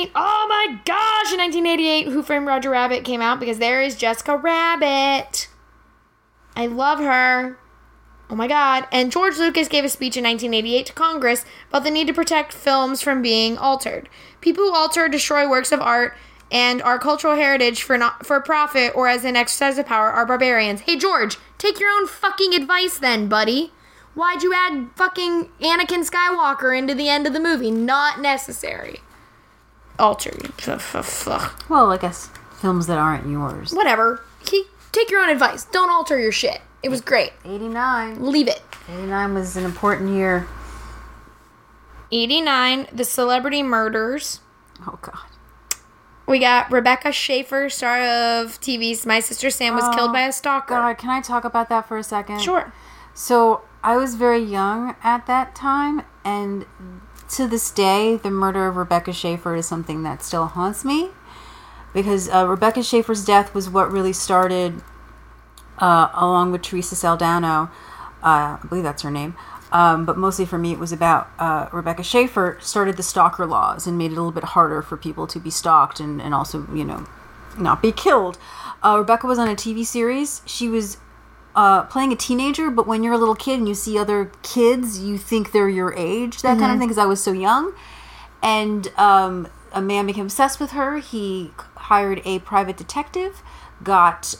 1988, Who Framed Roger Rabbit came out because there is Jessica Rabbit. I love her. Oh my God. And George Lucas gave a speech in 1988 to Congress about the need to protect films from being altered. People who alter or destroy works of art and our cultural heritage for profit or as an exercise of power are barbarians. Hey, George, take your own fucking advice then, buddy. Why'd you add fucking Anakin Skywalker into the end of the movie? Not necessary. Alter. Well, I guess films that aren't yours. Whatever. Take your own advice. Don't alter your shit. It was great. 89. Leave it. 89 was an important year. 89, The Celebrity Murders. Oh, God. We got Rebecca Schaefer, star of TV's My Sister Sam, was killed by a stalker. God, can I talk about that for a second? Sure. So, I was very young at that time, and to this day, the murder of Rebecca Schaefer is something that still haunts me. Because Rebecca Schaefer's death was what really started, along with Teresa Saldana, I believe that's her name, but mostly for me it was about Rebecca Schaefer started the stalker laws and made it a little bit harder for people to be stalked and also, not be killed. Rebecca was on a TV series. She was playing a teenager, but when you're a little kid and you see other kids, you think they're your age, that kind of thing, because I was so young. And a man became obsessed with her. He hired a private detective, got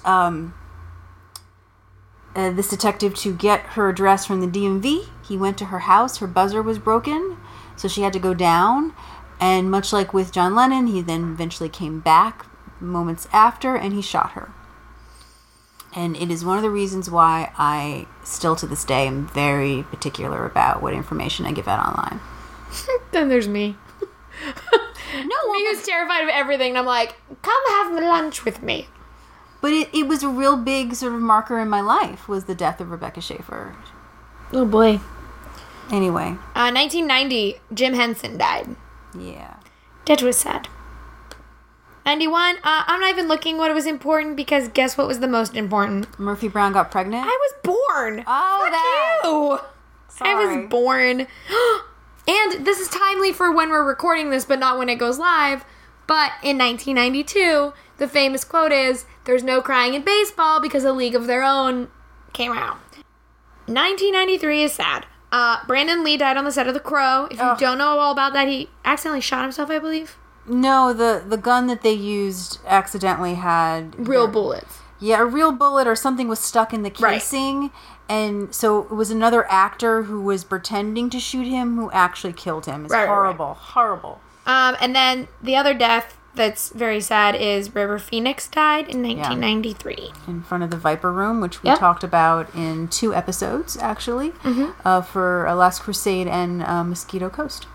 this detective to get her address from the DMV. He went to her house. Her buzzer was broken, so she had to go down. And much like with John Lennon, he then eventually came back moments after, and he shot her. And it is one of the reasons why I still to this day am very particular about what information I give out online. Then there's me. Me who's terrified of everything, and I'm like, come have lunch with me. But it was a real big sort of marker in my life, was the death of Rebecca Schaefer. Oh boy. Anyway. 1990, Jim Henson died. Yeah. That was sad. 91, I'm not even looking what was important, because guess what was the most important? Murphy Brown got pregnant? I was born. Oh, Fuck that. you. Sorry. I was born. And this is timely for when we're recording this, but not when it goes live. But in 1992, the famous quote is, "There's no crying in baseball because A League of Their Own came out." 1993 is sad. Brandon Lee died on the set of The Crow. If you don't know all about that, he accidentally shot himself, I believe. No, the gun that they used accidentally had... Real bullets. Yeah, a real bullet or something was stuck in the casing. Right. And so it was another actor who was pretending to shoot him who actually killed him. It's horrible. Right. Horrible. And then the other death that's very sad is River Phoenix died in 1993. Yeah. In front of the Viper Room, which we talked about in 2 episodes, actually, for Last Crusade and Mosquito Coast.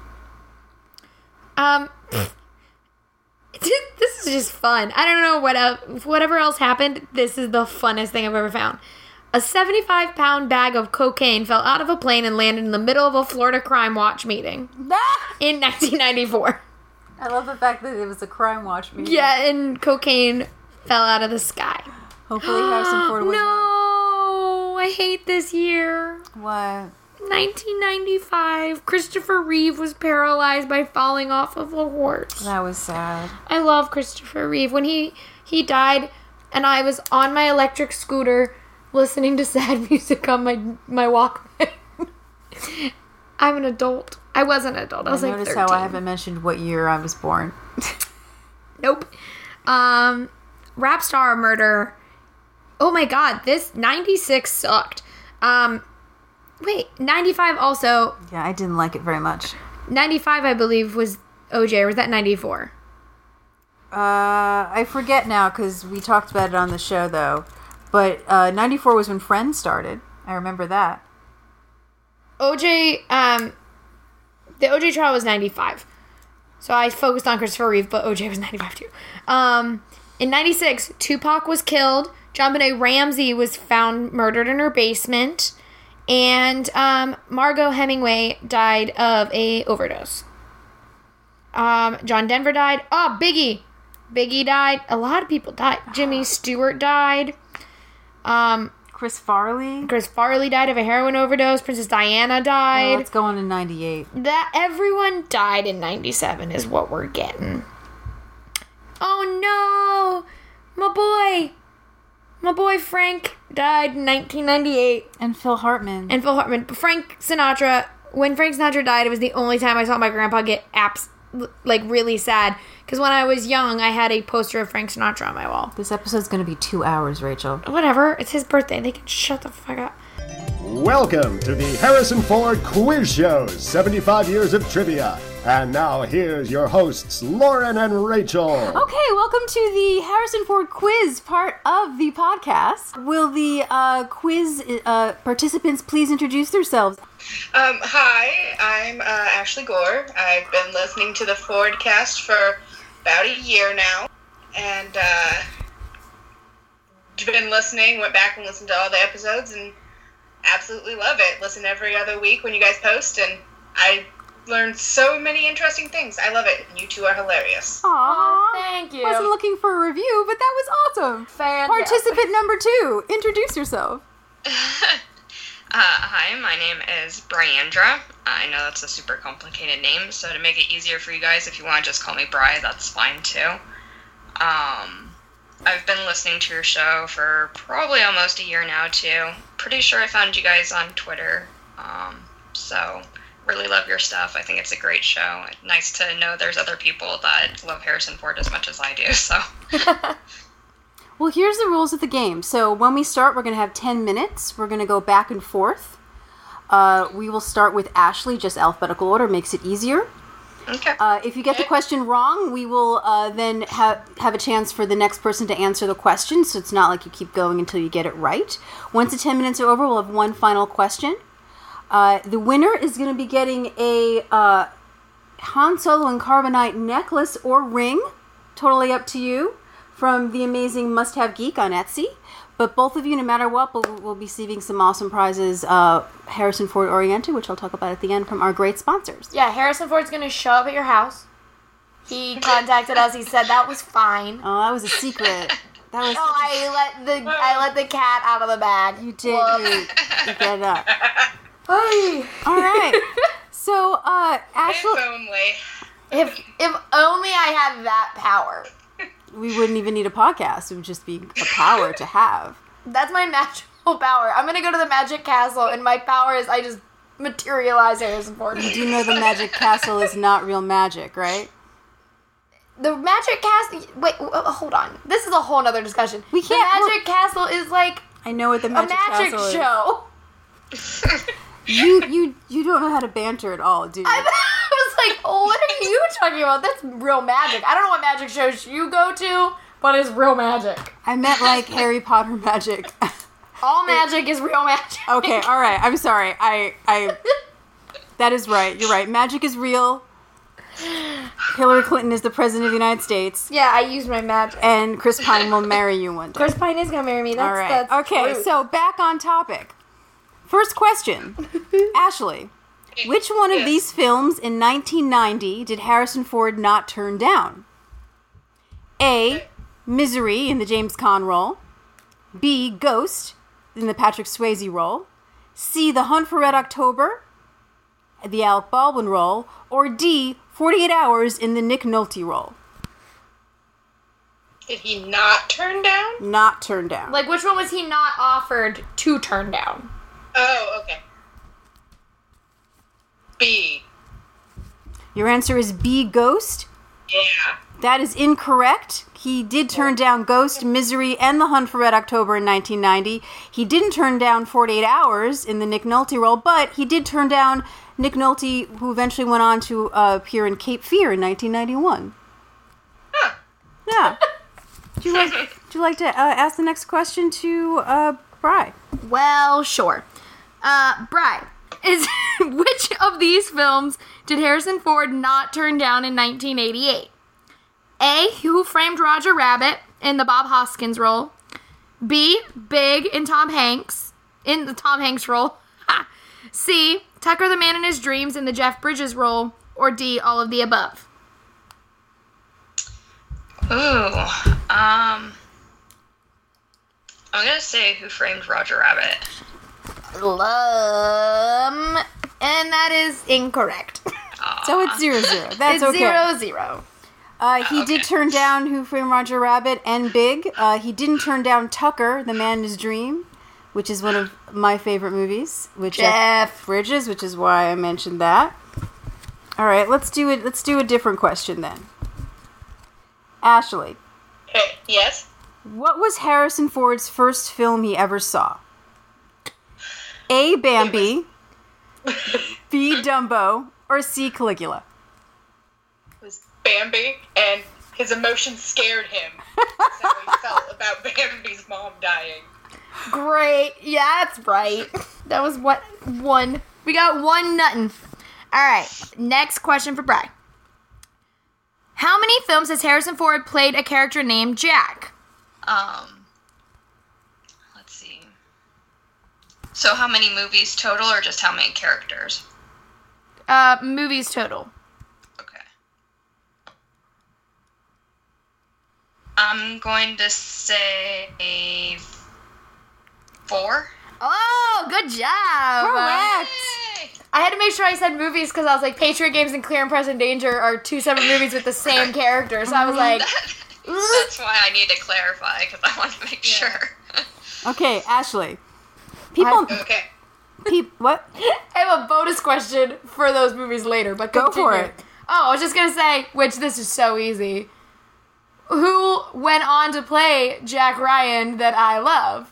This is just fun. I don't know whatever else happened. This is the funnest thing I've ever found. A 75-pound bag of cocaine fell out of a plane and landed in the middle of a Florida Crime Watch meeting in 1994. I love the fact that it was a Crime Watch meeting. Yeah, and cocaine fell out of the sky. Hopefully Harrison Ford was... No! I hate this year. What? 1995. Christopher Reeve was paralyzed by falling off of a horse. That was sad. I love Christopher Reeve. When he died, and I was on my electric scooter listening to sad music on my Walkman. I'm an adult. I was an adult. I was like 13. Notice how I haven't mentioned what year I was born. Nope. Rap star murder. Oh my god, this 96 sucked. Wait, 95 also. Yeah, I didn't like it very much. 95, I believe, was OJ, or was that 94? I forget now because we talked about it on the show, though. But 94 was when Friends started. I remember that. OJ, the OJ trial was 95. So I focused on Christopher Reeve, but OJ was 95 too. In 96, Tupac was killed. JonBenet Ramsey was found murdered in her basement. And Margot Hemingway died of a overdose. John Denver died. Oh, Biggie. Biggie died. A lot of people died. Jimmy Stewart died. Chris Farley. Chris Farley died of a heroin overdose. Princess Diana died. Let's go on in 98. That everyone died in 97 is what we're getting. Oh no! My boy Frank died in 1998. And Phil Hartman. Frank Sinatra, when Frank Sinatra died, it was the only time I saw my grandpa get really sad. Because when I was young, I had a poster of Frank Sinatra on my wall. This episode's going to be 2 hours, Rachel. Whatever, it's his birthday. They can shut the fuck up. Welcome to the Harrison Ford Quiz Show's 75 Years of Trivia. And now here's your hosts, Lauren and Rachel. Okay, welcome to the Harrison Ford quiz part of the podcast. Will the quiz participants please introduce themselves? Hi, I'm Ashley Gore. I've been listening to the Fordcast for about a year now. And been listening, went back and listened to all the episodes, and absolutely love it. Listen every other week when you guys post, and I learned so many interesting things. I love it. You two are hilarious. Aww, thank you. Wasn't looking for a review, but that was awesome. Fantastic. Participant number 2, introduce yourself. Hi, my name is Briandra. I know that's a super complicated name, so to make it easier for you guys, if you want to just call me Bri, that's fine too. I've been listening to your show for probably almost a year now too. Pretty sure I found you guys on Twitter. So really love your stuff. I think it's a great show. Nice to know there's other people that love Harrison Ford as much as I do, so. Well, here's the rules of the game. So when we start, we're going to have 10 minutes. We're going to go back and forth. We will start with Ashley, just alphabetical order, makes it easier. Okay. If you get the question wrong, we will then have a chance for the next person to answer the question, so it's not like you keep going until you get it right. Once the 10 minutes are over, we'll have one final question. The winner is going to be getting a Han Solo and Carbonite necklace or ring, totally up to you, from the amazing Must Have Geek on Etsy. But both of you, no matter what, will be receiving some awesome prizes, Harrison Ford oriented, which I'll talk about at the end, from our great sponsors. Yeah, Harrison Ford's going to show up at your house. He contacted us. He said that was fine. Oh, that was a secret. That was I let the cat out of the bag. You did. You get it up. Hey. All right. So, Ashley, If only I had that power. we wouldn't even need a podcast. It would just be a power to have. That's my magical power. I'm going to go to the Magic Castle, and my power is I just materialize Harrison Ford. You do know the Magic Castle is not real magic, right? The Magic Castle... Wait, hold on. This is a whole other discussion. We can't... The Magic Castle is like... I know what the Magic Castle is. A magic show. You don't know how to banter at all, do you? I was like, oh, what are you talking about? That's real magic. I don't know what magic shows you go to, but it's real magic. I meant like Harry Potter magic. All magic is real magic. Okay, all right. I'm sorry. I that is right. You're right. Magic is real. Hillary Clinton is the president of the United States. Yeah, I use my magic. And Chris Pine will marry you one day. Chris Pine is going to marry me. All right. Okay, so back on topic. First question. Ashley, which one of these films in 1990 did Harrison Ford not turn down? A, Misery in the James Caan role. B, Ghost in the Patrick Swayze role. C, The Hunt for Red October, the Alec Baldwin role. Or D, 48 Hours in the Nick Nolte role. Did he not turn down? Not turn down. Like, which one was he not offered to turn down? Oh, okay. B. Your answer is B, Ghost? Yeah. That is incorrect. He did turn down Ghost, Misery, and The Hunt for Red October in 1990. He didn't turn down 48 Hours in the Nick Nolte role, but he did turn down Nick Nolte, who eventually went on to appear in Cape Fear in 1991. Huh. Yeah. Would you like to ask the next question to Bri? Well, sure. Bri, which of these films did Harrison Ford not turn down in 1988? A, Who Framed Roger Rabbit in the Bob Hoskins role. B, Big in the Tom Hanks role. C, Tucker the Man in His Dreams in the Jeff Bridges role. Or D, all of the above. I'm gonna say Who Framed Roger Rabbit. And that is incorrect. So it's 0-0. That's It's okay. 0-0. He did turn down Who Framed Roger Rabbit and Big. He didn't turn down Tucker, The Man in His Dream, which is one of my favorite movies. With Jeff Bridges, which is why I mentioned that. All right, let's do it. Let's do a different question then. Ashley, Yes? what was Harrison Ford's first film he ever saw? A. Bambi, B. Dumbo, or C. Caligula? It was Bambi, and his emotions scared him. That's how he felt about Bambi's mom dying. Great. Yeah, that's right. That was what? One. We got 1-0. All right. Next question for Bri. How many films has Harrison Ford played a character named Jack? Let's see. So how many movies total, or just how many characters? Movies total. Okay. I'm going to say 4. Oh, good job. Correct. I had to make sure I said movies because I was like, Patriot Games and Clear and Present Danger are 2 separate movies with the same character. So I was like, That's why I need to clarify, because I want to make sure. Okay, Ashley. People. Okay. What? I have a bonus question for those movies later, but Go continue. for it. Oh, I was just going to say, which this is so easy. Who went on to play Jack Ryan that I love?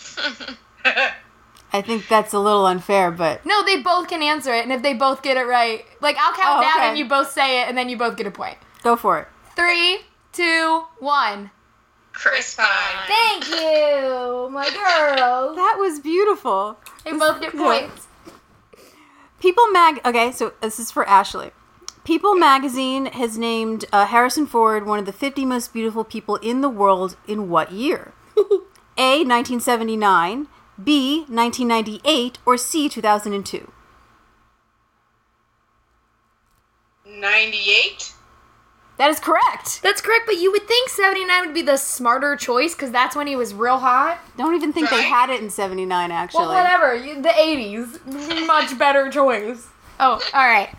I think that's a little unfair, but No, they both can answer it, and if they both get it right, like, I'll count down okay. and you both say it, and then you both get a point. go for it. 3, 2, 1. Chris Pine. Thank you, my girl. That was beautiful. They both get points. Okay, so this is for Ashley. People magazine has named Harrison Ford one of the 50 most beautiful people in the world in what year? A, 1979, B, 1998, or C, 2002? 98? That is correct. That's correct, but you would think 79 would be the smarter choice, because that's when he was real hot. Don't even think they Right. had it in 79, actually. Well, whatever. The 80s. Much better choice. Oh, all right.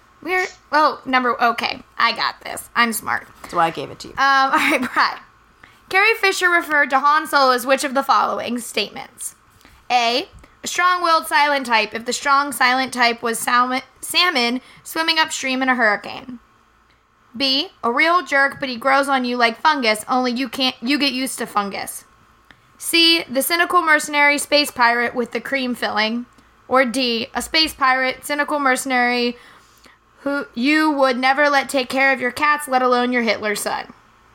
Okay, I got this. I'm smart. That's why I gave it to you. All right, Brad. Carrie Fisher referred to Han Solo as which of the following statements? A strong-willed silent type if the strong silent type was salmon swimming upstream in a hurricane. B, a real jerk, but he grows on you like fungus, only you get used to fungus. C, the cynical mercenary space pirate with the cream filling. Or D, a space pirate, cynical mercenary who you would never let take care of your cats, let alone your Hitler son.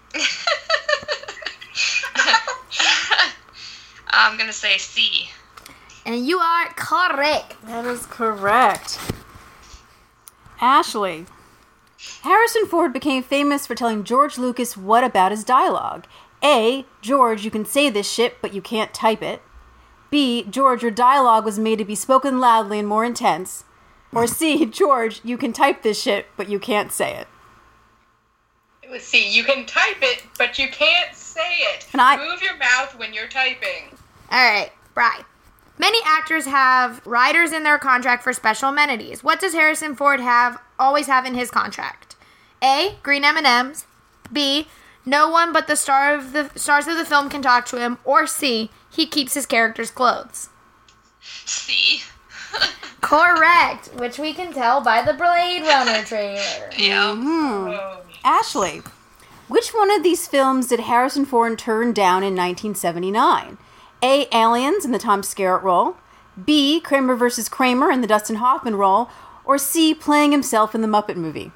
I'm going to say C. And you are correct. That is correct. Ashley. Harrison Ford became famous for telling George Lucas what about his dialogue? A, George, you can say this shit, but you can't type it. B, George, your dialogue was made to be spoken loudly and more intense. Or C, George, you can type this shit, but you can't say it. It was C. You can type it, but you can't say it. Move your mouth when you're typing. All right, Bri. Many actors have riders in their contract for special amenities. What does Harrison Ford always have in his contract? A, green M&Ms. B, no one but the stars of the film can talk to him. Or C, he keeps his character's clothes. C. Correct, which we can tell by the Blade Runner trailer. Yeah. Ashley, which one of these films did Harrison Ford turn down in 1979? A, Aliens in the Tom Skerritt role. B, Kramer vs. Kramer in the Dustin Hoffman role. Or C, playing himself in the Muppet movie?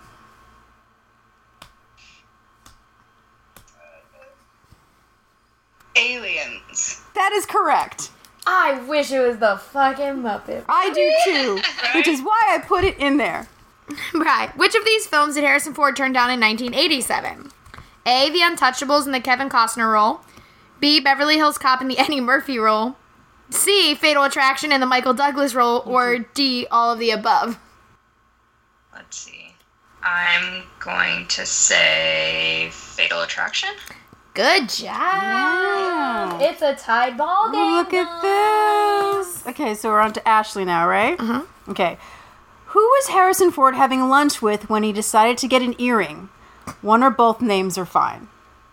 Aliens. That is correct. I wish it was the fucking Muppet. I do too, which is why I put it in there. Right. Which of these films did Harrison Ford turn down in 1987? A, The Untouchables in the Kevin Costner role. B, Beverly Hills Cop in the Eddie Murphy role. C, Fatal Attraction in the Michael Douglas role. Or D, all of the above. Let's see. I'm going to say Fatal Attraction. Good job. Yeah. It's a tied ball game. Oh, look at this. Okay, so we're on to Ashley now, right? Uh-huh. Okay. Who was Harrison Ford having lunch with when he decided to get an earring? One or both names are fine.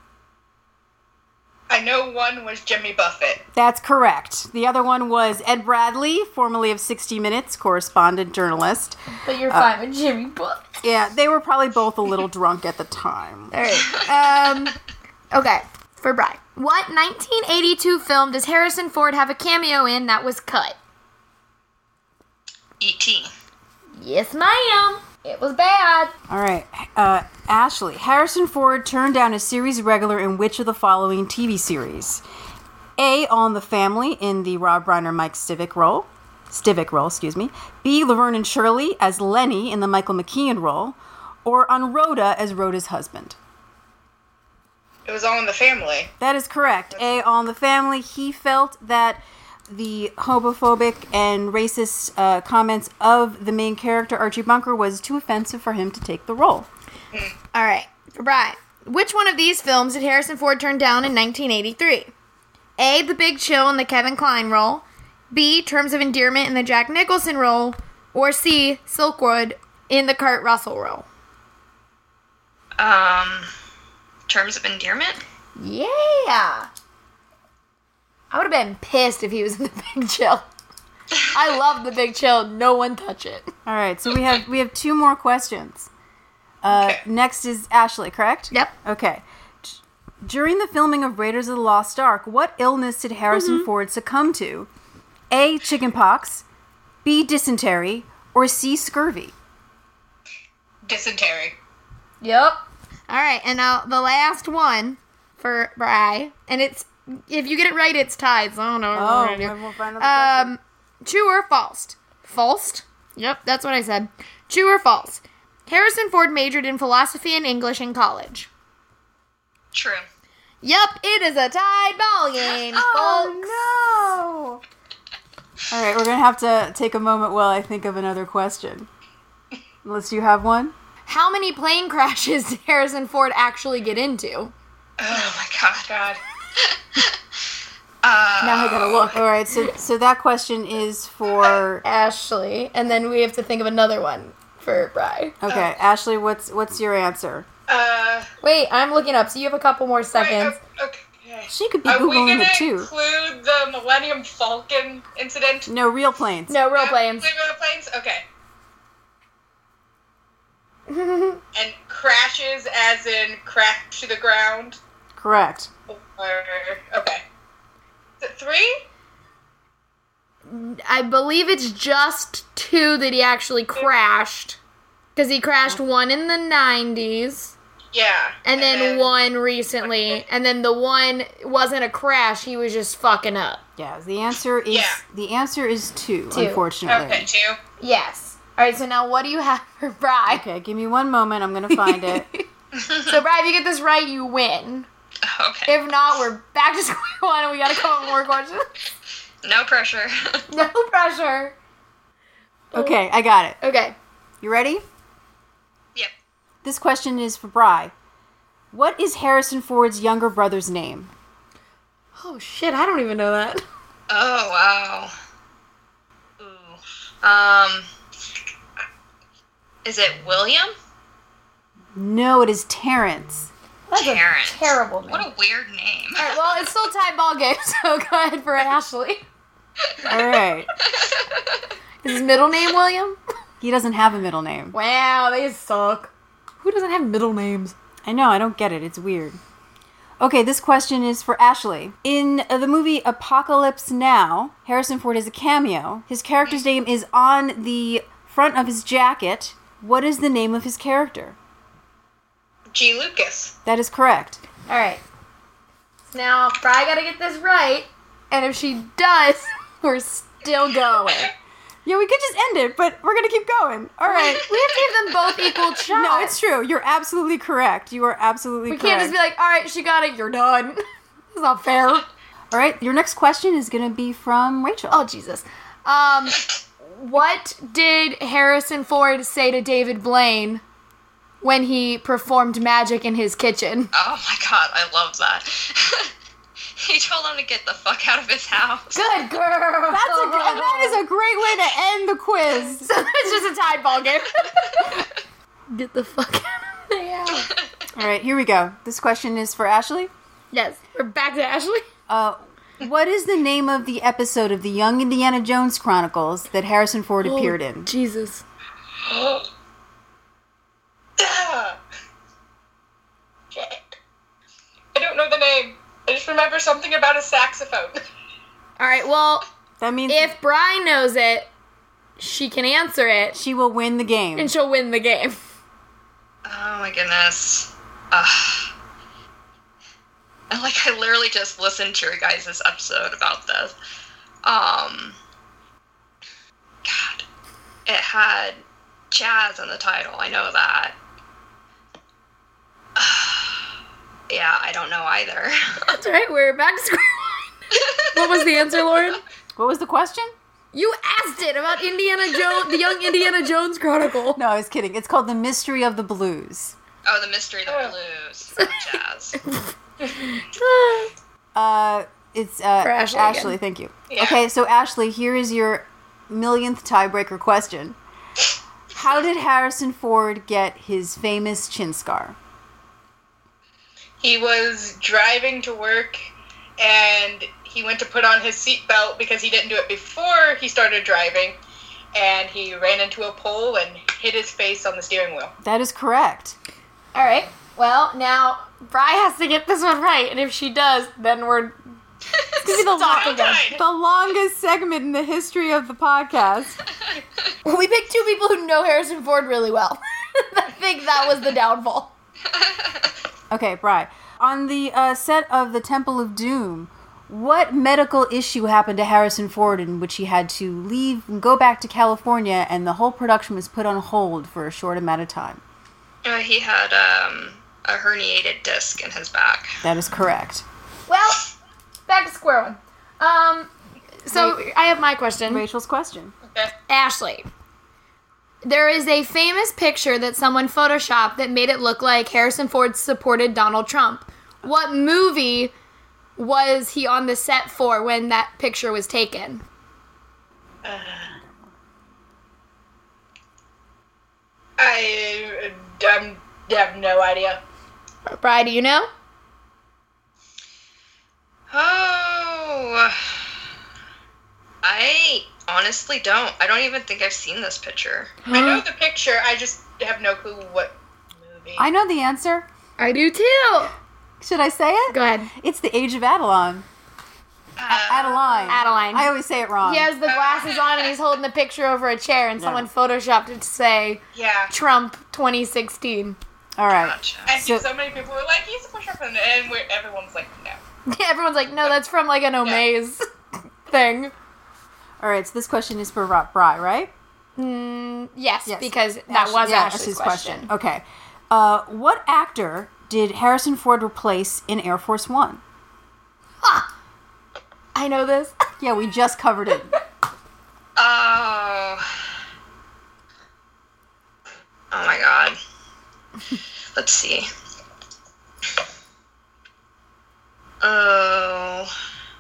I know one was Jimmy Buffett. That's correct. The other one was Ed Bradley, formerly of 60 Minutes, correspondent, journalist. But you're fine with Jimmy Buffett. Yeah, they were probably both a little drunk at the time. All right. Okay, for Bri. What 1982 film does Harrison Ford have a cameo in that was cut? E.T. Yes, ma'am. It was bad. All right. Ashley, Harrison Ford turned down a series regular in which of the following TV series? A, All in the Family in the Rob Reiner, Mike Stivic role. B, Laverne and Shirley as Lenny in the Michael McKean role. Or on Rhoda as Rhoda's husband. It was All in the Family. That is correct. A, All in the Family. He felt that the homophobic and racist comments of the main character, Archie Bunker, was too offensive for him to take the role. All right, for Brian. Which one of these films did Harrison Ford turn down in 1983? A, The Big Chill in the Kevin Kline role. B, Terms of Endearment in the Jack Nicholson role. Or C, Silkwood in the Kurt Russell role. Terms of Endearment? Yeah. I would have been pissed if he was in The Big Chill. I love The Big Chill. No one touch it. All right, so we have two more questions. Okay. Next is Ashley, correct? Yep. Okay. During the filming of Raiders of the Lost Ark, what illness did Harrison Ford succumb to? A, chickenpox, B, dysentery, or C, scurvy? Dysentery. Yep. All right, and now the last one for Bri, and it's if you get it right, it's tied. So I don't know what we're gonna do. We'll find another question. True or false? False? Yep, that's what I said. True or false? Harrison Ford majored in philosophy and English in college. True. Yep, it is a tied ball game, folks. Oh, no! All right, we're going to have to take a moment while I think of another question. Unless you have one? How many plane crashes did Harrison Ford actually get into? Oh my God. Now I gotta look. All right, so that question is for... Ashley, and then we have to think of another one for Bri. Okay, Ashley, what's your answer? Wait, I'm looking up, so you have a couple more seconds. Okay. She could be Are we Googling gonna it too. include the Millennium Falcon incident? No, real planes. No, real planes. Real planes? Okay. And crashes as in crash to the ground? Correct. Okay. Is it 3? I believe it's just 2 that he actually crashed. Because he crashed one in the 90s. Yeah. And then one recently. And then the one wasn't a crash, he was just fucking up. Yeah, the answer is 2, unfortunately. Okay, 2. Yes. Alright, so now what do you have for Bri? Okay, give me one moment. I'm going to find it. So Bri, if you get this right, you win. Okay. If not, we're back to square one and we gotta come up with more questions. No pressure. No pressure. Okay, I got it. Okay. You ready? Yep. This question is for Bri. What is Harrison Ford's younger brother's name? Oh shit, I don't even know that. Oh, wow. Ooh. Is it William? No, it is Terrence. That's Terrence. a terrible name. What a weird name. Alright, well, it's still a tie ball game, so go ahead for Ashley. All right. Is his middle name William? He doesn't have a middle name. Wow, they suck. Who doesn't have middle names? I know, I don't get it. It's weird. Okay, this question is for Ashley. In the movie Apocalypse Now, Harrison Ford has a cameo. His character's name is on the front of his jacket. What is the name of his character? G. Lucas. That is correct. Alright. Now, Bri gotta get this right, and if she does, we're still going. Yeah, we could just end it, but we're going to keep going. All right. We have to give them both equal shots. No, it's true. You're absolutely correct. You are absolutely correct. We can't just be like, alright, she got it, you're done. That's not fair. All right, your next question is going to be from Rachel. Oh, Jesus. What did Harrison Ford say to David Blaine when he performed magic in his kitchen. Oh my god, I love that. He told him to get the fuck out of his house. Good girl. That is a great way to end the quiz. So it's just a tie ball game. Get the fuck out of the house. All right, here we go. This question is for Ashley. Yes, we're back to Ashley. What is the name of the episode of the Young Indiana Jones Chronicles that Harrison Ford appeared in? Jesus. Shit. I don't know the name. I just remember something about a saxophone. All right, well, That means if Bri knows it, she can answer it, she will win the game. and she'll win the game. Oh my goodness. And like I literally just listened to your guys' episode about this. God. It had jazz in the title, I know that. Yeah, I don't know either. That's all right, we're back to square one. What was the answer, Lauren? What was the question? You asked it about Indiana Jones, the Young Indiana Jones Chronicle. No, I was kidding. It's called The Mystery of the Blues. Oh, The Mystery of the Blues. Jazz. It's For Ashley again. thank you. Yeah. Okay, so Ashley, here is your millionth tiebreaker question. How did Harrison Ford get his famous chin scar? He was driving to work, and he went to put on his seatbelt because he didn't do it before he started driving, and he ran into a pole and hit his face on the steering wheel. That is correct. All right, well, now Bri has to get this one right, and if she does, then we're... It's going to be the The longest segment in the history of the podcast. We picked two people who know Harrison Ford really well. I think that was the downfall. Okay, Bri. On the set of The Temple of Doom, what medical issue happened to Harrison Ford in which he had to leave and go back to California and the whole production was put on hold for a short amount of time? He had a herniated disc in his back. That is correct. Well, back to square one. So I have my question. Rachel's question. Ashley, there is a famous picture that someone photoshopped that made it look like Harrison Ford supported Donald Trump. What movie was he on the set for when that picture was taken? I have no idea. Bri, do you know? Oh, I honestly don't. I don't even think I've seen this picture. I know the picture, I just have no clue what movie. I know the answer. I do too. Should I say it? Go ahead. It's The Age of Adeline. Adeline. Adeline. I always say it wrong. He has the glasses on and he's holding the picture over a chair and someone photoshopped it to say Yeah. Trump 2016. All right. Gotcha. And So- so many people were like, he's a push-up, and everyone's like, no. Everyone's like, no, that's from like an Omaze thing. All right, so this question is for Bri, right? Yes, because that was Ashley's question. Okay. What actor did Harrison Ford replace in Air Force One? I know this. Yeah, we just covered it. Oh my god. Let's see. Oh.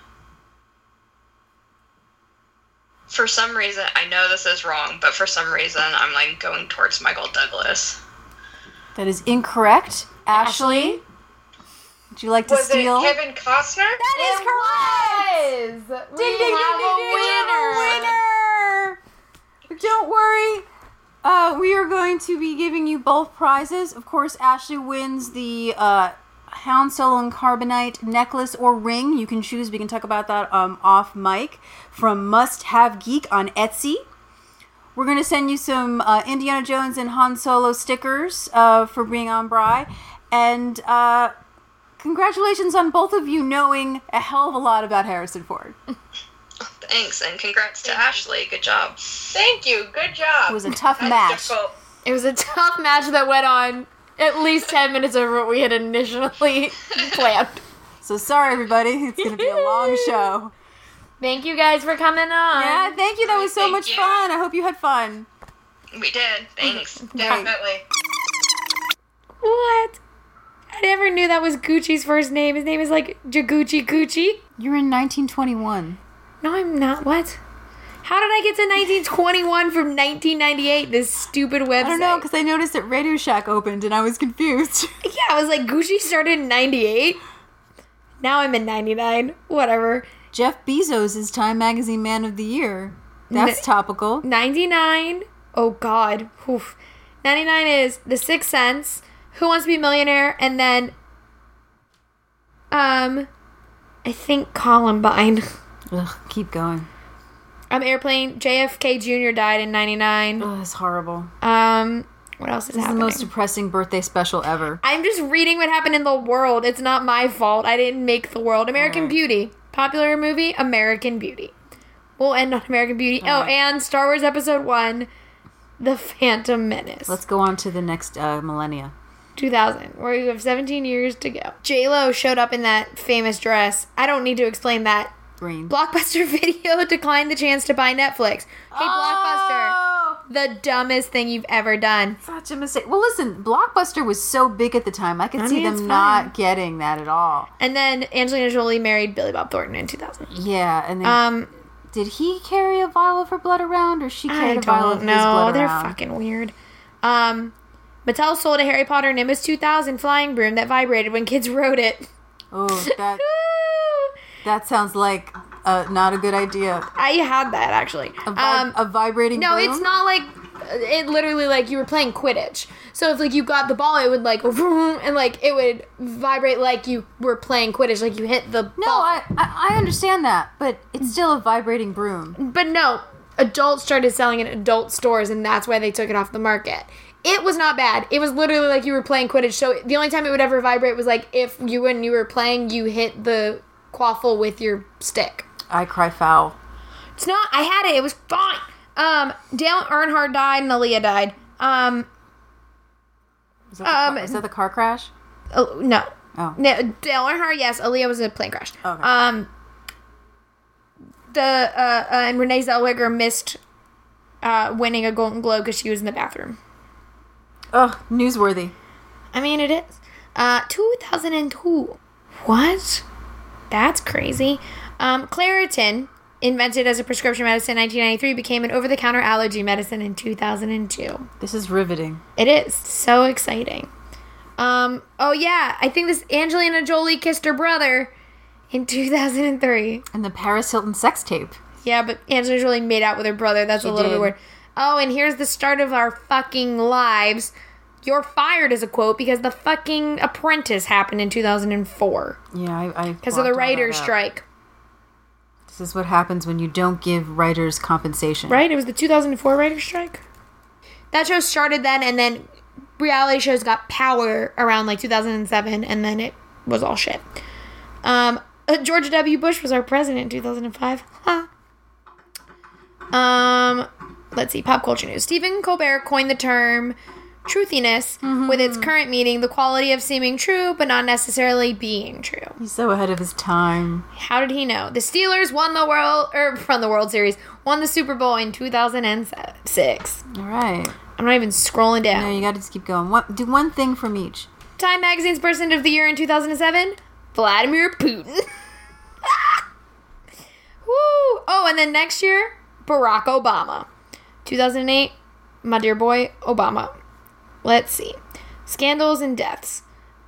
For some reason, I know this is wrong, but for some reason, I'm like going towards Michael Douglas. That is incorrect. Ashley, would you like to Was steal? it Kevin Costner? That is correct. correct! Ding, ding, ding, ding, winner. But don't worry. We are going to be giving you both prizes. Of course, Ashley wins the Han Solo and Carbonite necklace or ring. You can choose. We can talk about that off mic from Must Have Geek on Etsy. We're going to send you some Indiana Jones and Han Solo stickers for being on Bri. And congratulations on both of you knowing a hell of a lot about Harrison Ford. Thanks, and congrats to Ashley. Good job. Thank you. Good job. It was a tough That was match. difficult. It was a tough match that went on at least 10 minutes over what we had initially planned. So sorry, everybody. It's going to be a long show. Thank you guys for coming on. Yeah, thank you. That was so Thank much you. fun. I hope you had fun. We did. Thanks. Definitely. What? I never knew that was Gucci's first name. His name is like Jagucci Gucci. You're in 1921. No, I'm not. What? How did I get to 1921 from 1998? This stupid website. I don't know, because I noticed that Radio Shack opened and I was confused. Yeah, I was like, Gucci started in 98? Now I'm in 99. Whatever. Jeff Bezos is Time Magazine Man of the Year. That's topical. 99. Oh, God. Oof. 99 is The Sixth Sense, Who Wants to Be a Millionaire, and then, I think Columbine. Ugh, keep going. Airplane. JFK Jr. died in 99. Oh, it's horrible. What else is happening? This is the most depressing birthday special ever. I'm just reading what happened in the world. It's not my fault. I didn't make the world. American Beauty. Popular movie, American Beauty. We'll end on American Beauty. And Star Wars Episode 1, The Phantom Menace. Let's go on to the next millennia. 2000, where you have 17 years to go. J-Lo showed up in that famous dress. I don't need to explain that. Green. Blockbuster Video declined the chance to buy Netflix. Hey, Blockbuster. The dumbest thing you've ever done. Such a mistake. Well, listen, Blockbuster was so big at the time. I could see them it's not getting that at all. And then Angelina Jolie married Billy Bob Thornton in 2000. Yeah, and then did he carry a vial of her blood around, or she carried a vial of his blood around? They're fucking weird. Mattel sold a Harry Potter Nimbus 2000 flying broom that vibrated when kids rode it. Oh, that sounds like not a good idea. I had that, actually. A vibrating broom? No, it's not like... It literally, like, you were playing Quidditch. So if, like, you got the ball, it would, like, vroom, and, like, it would vibrate like you were playing Quidditch, like you hit the ball. No, I understand that, but it's still a vibrating broom. But no, adults started selling it in adult stores, and that's why they took it off the market. It was not bad. It was literally like you were playing Quidditch, so the only time it would ever vibrate was, like, if you, when you were playing, you hit the quaffle with your stick. I cry foul. It's not. I had it. It was fine. Dale Earnhardt died and Aaliyah died. Is that the car crash? No. Oh. No, Dale Earnhardt, yes. Aaliyah was a plane crash. Okay. And Renee Zellweger missed winning a Golden Globe because she was in the bathroom. Ugh, newsworthy. I mean, it is. 2002. What? That's crazy. Claritin, invented as a prescription medicine in 1993, became an over-the-counter allergy medicine in 2002. This is riveting. It is. So exciting. Oh yeah, I think this Angelina Jolie kissed her brother in 2003. And the Paris Hilton sex tape. Yeah, but Angelina Jolie made out with her brother. That's a little bit weird. Oh, and here's the start of our fucking lives. You're fired is a quote because the fucking Apprentice happened in 2004. Yeah, I because of the writer's strike. This is what happens when you don't give writers compensation. Right? It was the 2004 writer's strike. That show started then, and then reality shows got power around like 2007, and then it was all shit. George W. Bush was our president in 2005. Let's see, pop culture news. Stephen Colbert coined the term truthiness with its current meaning, the quality of seeming true but not necessarily being true. He's so ahead of his time. How did he know? The Steelers won the World Series, won the Super Bowl in 2006. All right. I'm not even scrolling down. No, you got to just keep going. Do one thing from each. Time Magazine's Person of the Year in 2007, Vladimir Putin. Woo! Oh, and then next year, Barack Obama. 2008, my dear boy, Obama. Let's see. Scandals and deaths.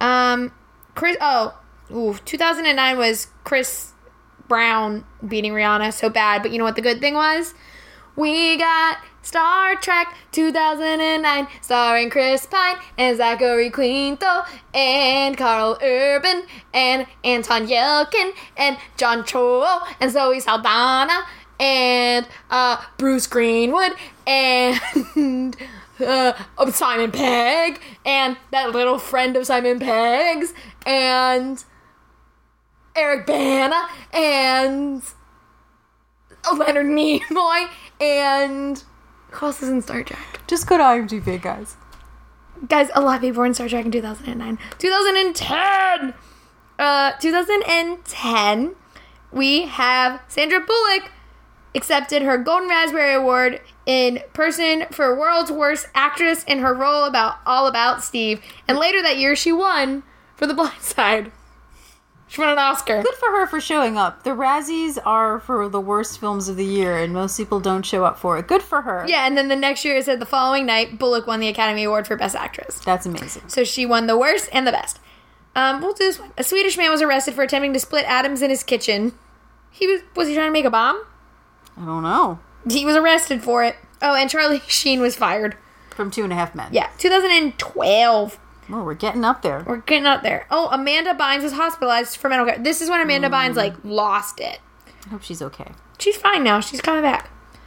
2009 was Chris Brown beating Rihanna so bad, but you know what the good thing was? We got Star Trek 2009, starring Chris Pine and Zachary Quinto and Carl Urban and Anton Yelkin and John Cho and Zoe Saldana and Bruce Greenwood and Simon Pegg and that little friend of Simon Pegg's and Eric Bana and Leonard Nimoy and who else is in Star Trek? Just go to IMDb, guys. Guys, a lot of people were in Star Trek in 2009. 2010! 2010, we have Sandra Bullock accepted her Golden Raspberry Award in person for World's Worst Actress in her role All About Steve. And later that year, she won for The Blind Side. She won an Oscar. Good for her for showing up. The Razzies are for the worst films of the year, and most people don't show up for it. Good for her. Yeah, and then the next year it said the following night, Bullock won the Academy Award for Best Actress. That's amazing. So she won the worst and the best. We'll do this one. A Swedish man was arrested for attempting to split atoms in his kitchen. Was he trying to make a bomb? I don't know. He was arrested for it. Oh, and Charlie Sheen was fired. From 2.5 Men. Yeah, 2012. Oh, we're getting up there. We're getting up there. Oh, Amanda Bynes was hospitalized for mental care. This is when Amanda Bynes, lost it. I hope she's okay. She's fine now. She's coming back.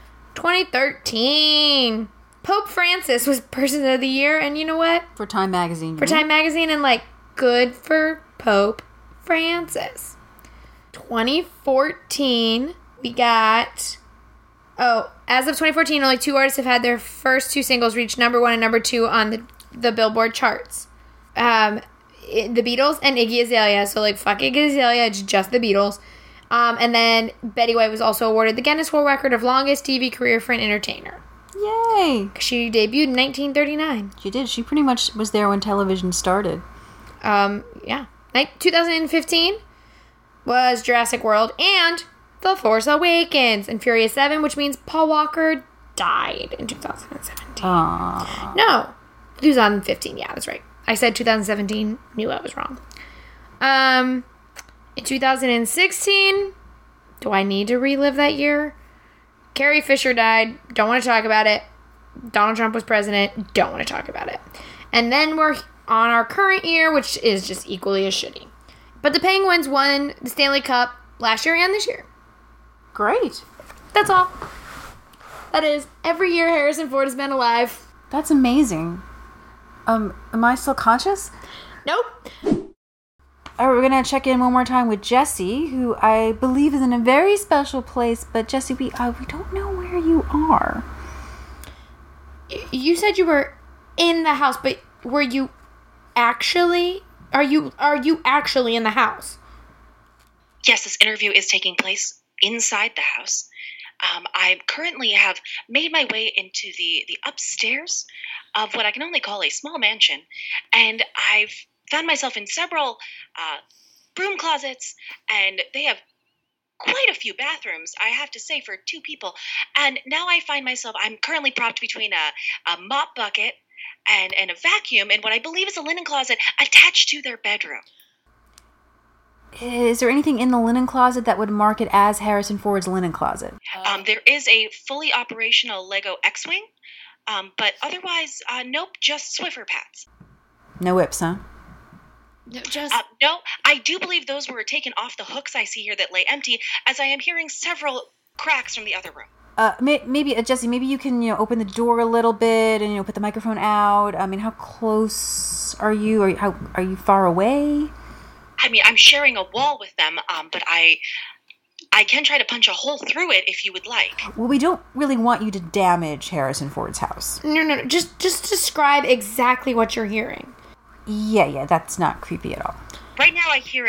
2013. Pope Francis was Person of the Year, and you know what? For Time Magazine. For Time Magazine, and, good for Pope Francis. 2014, we got... Oh, as of 2014, only 2 artists have had their first 2 singles reach number 1 and number 2 on the Billboard charts. The Beatles and Iggy Azalea. So, fuck Iggy Azalea, it's just the Beatles. And then Betty White was also awarded the Guinness World Record of longest TV career for an entertainer. Yay! She debuted in 1939. She did. She pretty much was there when television started. Yeah. 2015 was Jurassic World and The Force Awakens and Furious 7, which means Paul Walker died in 2017. No. 2015, yeah, that's right. I said 2017, knew I was wrong. In 2016, do I need to relive that year? Carrie Fisher died, don't want to talk about it. Donald Trump was president, don't want to talk about it. And then we're on our current year, which is just equally as shitty. But the Penguins won the Stanley Cup last year and this year. Great. That's all. That is, every year Harrison Ford has been alive. That's amazing. Am I still conscious? Nope. All right, we're going to check in one more time with Jesse, who I believe is in a very special place. But Jesse, we don't know where you are. You said you were in the house, but were you actually... Are you actually in the house? Yes, this interview is taking place inside the house. I currently have made my way into the upstairs of what I can only call a small mansion, and I've found myself in several broom closets, and they have quite a few bathrooms, I have to say, for 2 people. And now I find myself, I'm currently propped between a mop bucket and a vacuum in what I believe is a linen closet attached to their bedroom. Is there anything in the linen closet that would mark it as Harrison Ford's linen closet? There is a fully operational Lego X-Wing, but otherwise, nope, just Swiffer pads. No whips, huh? No, just... No, I do believe those were taken off the hooks I see here that lay empty, as I am hearing several cracks from the other room. Maybe Jesse, maybe you can open the door a little bit and put the microphone out. I mean, how close are you? Are you far away? I mean, I'm sharing a wall with them, but I can try to punch a hole through it if you would like. Well, we don't really want you to damage Harrison Ford's house. No. Just describe exactly what you're hearing. Yeah, that's not creepy at all. Right now I hear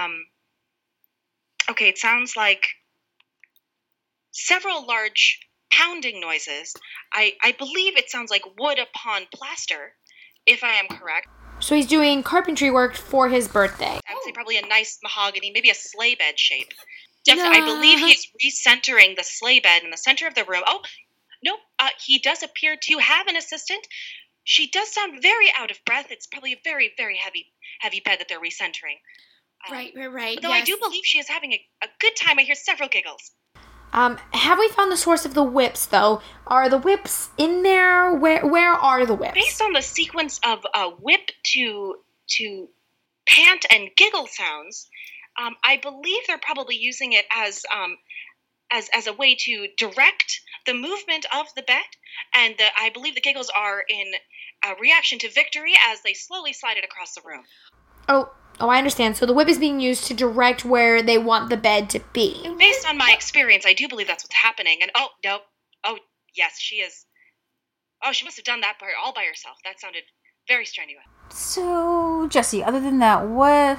okay, it sounds like several large pounding noises. I believe it sounds like wood upon plaster, if I am correct. So he's doing carpentry work for his birthday. I would say probably a nice mahogany, maybe a sleigh bed shape. Definitely, I believe he's recentering the sleigh bed in the center of the room. Oh, nope, he does appear to have an assistant. She does sound very out of breath. It's probably a very, very heavy bed that they're recentering. Right. Though yes. I do believe she is having a good time. I hear several giggles. Have we found the source of the whips, though? Are the whips in there? Where are the whips? Based on the sequence of whip to pant and giggle sounds, I believe they're probably using it as a way to direct the movement of the bed, and I believe the giggles are in a reaction to victory as they slowly slide it across the room. Oh, I understand. So the whip is being used to direct where they want the bed to be. Based on my experience, I do believe that's what's happening. And no. Oh, yes, she is. Oh, she must have done that all by herself. That sounded very strenuous. So, Jesse, other than that, what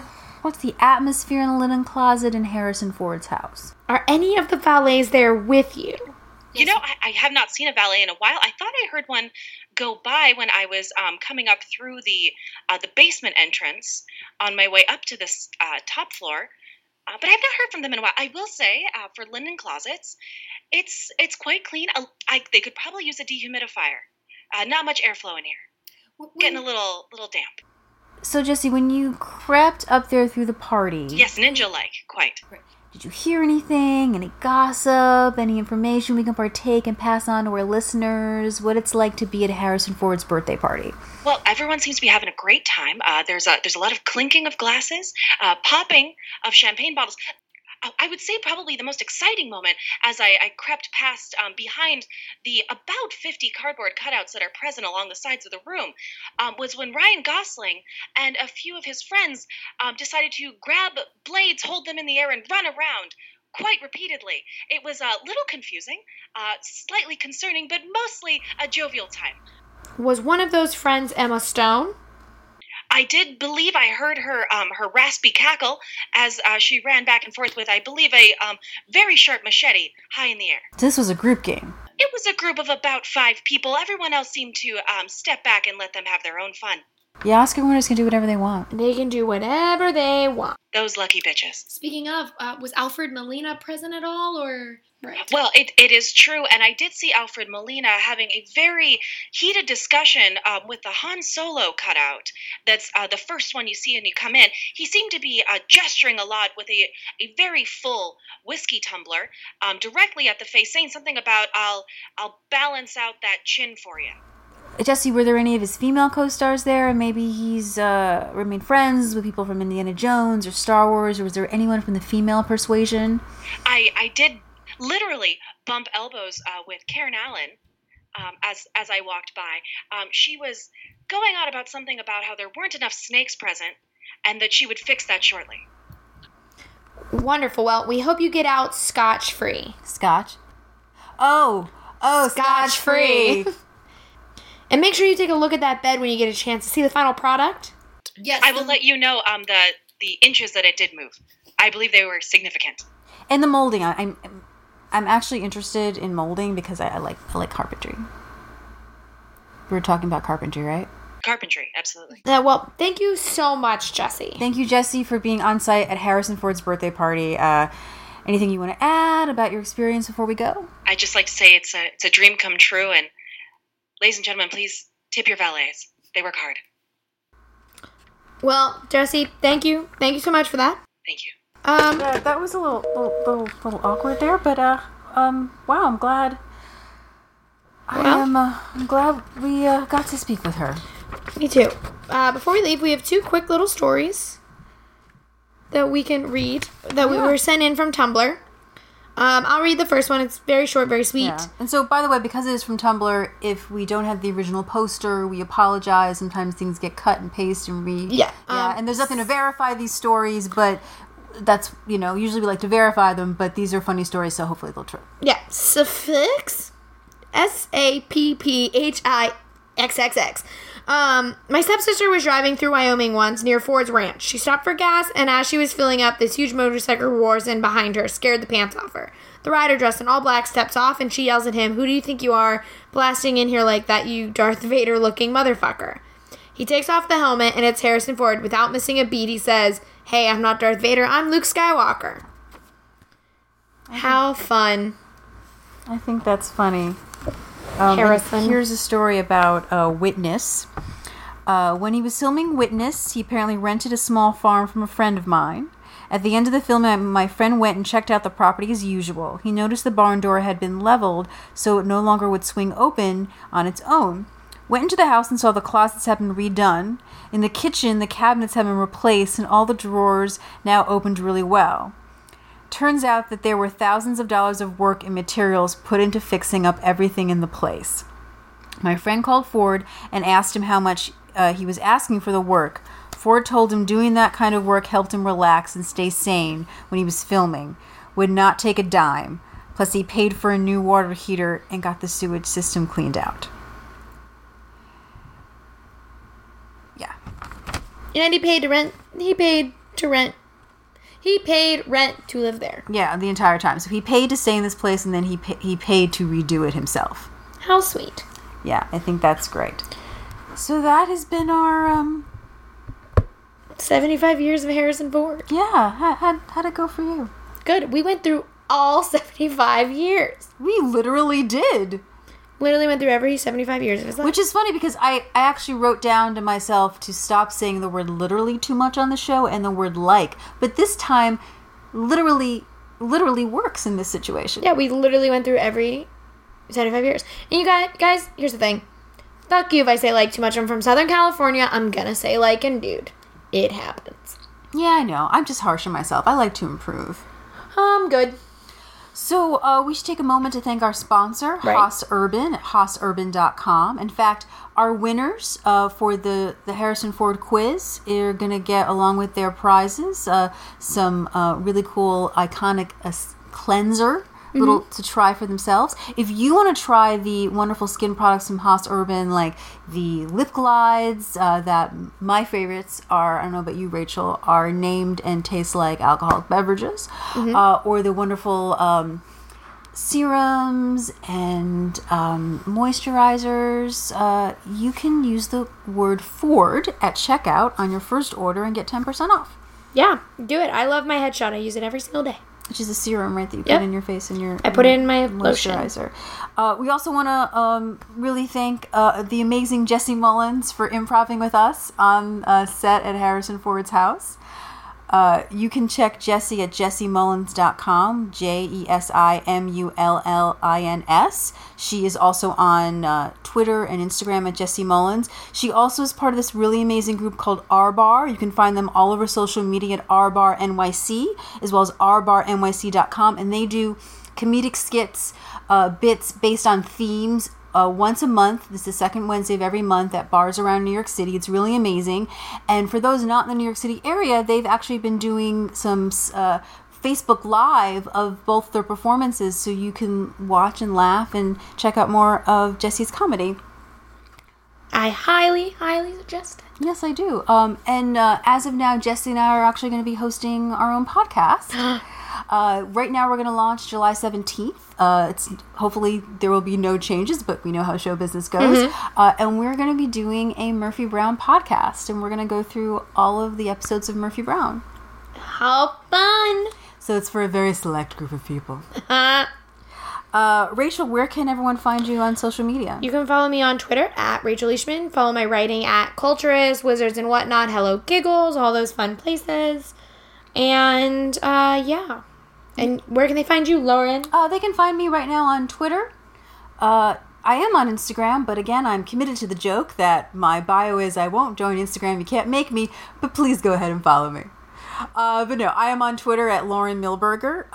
what's the atmosphere in the linen closet in Harrison Ford's house? Are any of the valets there with you? You know, I have not seen a valet in a while. I thought I heard one go by when I was coming up through the basement entrance on my way up to this top floor. But I've not heard from them in a while. I will say, for linen closets, it's quite clean. They could probably use a dehumidifier. Not much airflow in here. Getting a little damp. So, Jesse, when you crept up there through the party... Yes, ninja-like, quite. Did you hear anything? Any gossip? Any information we can partake and pass on to our listeners? What it's like to be at Harrison Ford's birthday party? Well, everyone seems to be having a great time. There's a lot of clinking of glasses, popping of champagne bottles. I would say probably the most exciting moment as I crept past behind the about 50 cardboard cutouts that are present along the sides of the room was when Ryan Gosling and a few of his friends decided to grab blades, hold them in the air, and run around quite repeatedly. It was a little confusing, slightly concerning, but mostly a jovial time. Was one of those friends Emma Stone? I did believe I heard her raspy cackle as she ran back and forth with, I believe, a very sharp machete high in the air. This was a group game. It was a group of about 5 people. Everyone else seemed to step back and let them have their own fun. The Oscar winners can do whatever they want. They can do whatever they want. Those lucky bitches. Speaking of, was Alfred Molina present at all, or... Right. Well, it is true, and I did see Alfred Molina having a very heated discussion with the Han Solo cutout. That's the first one you see when you come in. He seemed to be gesturing a lot with a very full whiskey tumbler directly at the face, saying something about, I'll balance out that chin for you. Jesse, were there any of his female co-stars there? Maybe he's remained friends with people from Indiana Jones or Star Wars, or was there anyone from the female persuasion? I did literally bump elbows with Karen Allen as I walked by. She was going on about something about how there weren't enough snakes present and that she would fix that shortly. Wonderful. Well, we hope you get out scotch-free. Scotch? Oh, scotch-free. And make sure you take a look at that bed when you get a chance to see the final product. Yes. I will let you know the inches that it did move. I believe they were significant. And the molding, I'm actually interested in molding because I like carpentry. We were talking about carpentry, right? Carpentry, absolutely. Well, thank you so much, Jesse. Thank you, Jesse, for being on site at Harrison Ford's birthday party. Anything you want to add about your experience before we go? I'd just like to say it's a dream come true, and ladies and gentlemen, please tip your valets. They work hard. Well, Jesse, thank you. Thank you so much for that. Thank you. That was a little awkward there, but wow, I'm glad. I'm glad we got to speak with her. Me too. Before we leave, we have 2 quick little stories that we can read that we were sent in from Tumblr. I'll read the first one. It's very short, very sweet. Yeah. And so, by the way, because it is from Tumblr, if we don't have the original poster, we apologize. Sometimes things get cut and pasted and read. Yeah. And there's nothing to verify these stories, but that's, usually we like to verify them, but these are funny stories, so hopefully they'll true. Yeah. Sapphics. SAPPHIXXX. My stepsister was driving through Wyoming once near Ford's ranch. She stopped for gas, and as she was filling up, this huge motorcycle roars in behind her, scared the pants off her. The rider, dressed in all black, steps off, and she yells at him, "Who do you think you are, blasting in here like that, you Darth Vader-looking motherfucker?" He takes off the helmet, and it's Harrison Ford. Without missing a beat, he says, "Hey, I'm not Darth Vader, I'm Luke Skywalker." How fun. I think that's funny. Harrison. Here's a story about Witness. When he was filming Witness, he apparently rented a small farm from a friend of mine. At the end of the film, my friend went and checked out the property as usual. He noticed the barn door had been leveled, so it no longer would swing open on its own. Went into the house and saw the closets had been redone. In the kitchen, the cabinets had been replaced, and all the drawers now opened really well. Turns out that there were thousands of dollars of work and materials put into fixing up everything in the place. My friend called Ford and asked him how much he was asking for the work. Ford told him doing that kind of work helped him relax and stay sane when he was filming. Would not take a dime. Plus he paid for a new water heater and got the sewage system cleaned out. Yeah. And he paid to rent. He paid to rent. He paid rent to live there. Yeah, the entire time. So he paid to stay in this place, and then he paid to redo it himself. How sweet. Yeah, I think that's great. So that has been our 75 years of Harrison Ford. Yeah, how'd it go for you? Good. We went through all 75 years. We literally did. Literally went through every 75 years of his life. Which is funny because I actually wrote down to myself to stop saying the word literally too much on the show and the word like. But this time, literally works in this situation. Yeah, we literally went through every 75 years. And you guys, here's the thing. Fuck you if I say like too much. I'm from Southern California. I'm gonna say like, and dude, it happens. Yeah, I know. I'm just harsh on myself. I like to improve. Good. So we should take a moment to thank our sponsor, Right. Haas Urban at HaasUrban.com. In fact, our winners for the Harrison Ford quiz are going to get, along with their prizes, some really cool, iconic cleanser little to try for themselves. If you want to try the wonderful skin products from Haas Urban, like the lip glides, that my favorites are, I don't know about you, Rachel, are named and taste like alcoholic beverages, or the wonderful serums and moisturizers, you can use the word Ford at checkout on your first order and get 10% off. Yeah, do it. I love my headshot. I use it every single day. Which is a serum, right, that you put Yep. in your face and your... I put it in my lotion. moisturizer. We also want to really thank the amazing Jesse Mullins for improvising with us on set at Harrison Ford's house. You can check Jesse at jessiemullins.com, JESIMULLINS. She is also on Twitter and Instagram at Jessie Mullins. She also is part of this really amazing group called R-Bar. You can find them all over social media at R-Bar NYC, as well as rbarnyc.com. And they do comedic skits, bits based on themes, once a month. This is the second Wednesday of every month at bars around New York City. It's really amazing. And for those not in the New York City area, they've actually been doing some Facebook Live of both their performances, so you can watch and laugh and check out more of Jesse's comedy. I highly, highly suggest it. Yes, I do. And as of now, Jesse and I are actually going to be hosting our own podcast. Right now, we're going to launch July 17th. Hopefully there will be no changes, but we know how show business goes. And we're going to be doing a Murphy Brown podcast, and we're going to go through all of the episodes of Murphy Brown. How fun! So it's for a very select group of people. Rachel, where can everyone find you on social media? You can follow me on Twitter at Rachel Leishman. Follow my writing at Culturist, Wizards and Whatnot, Hello Giggles, all those fun places. And, yeah. And where can they find you, Lauren? They can find me right now on Twitter. I am on Instagram, but again, I'm committed to the joke that my bio is, I won't join Instagram, you can't make me, but please go ahead and follow me. But no, I am on Twitter at Lauren Milberger.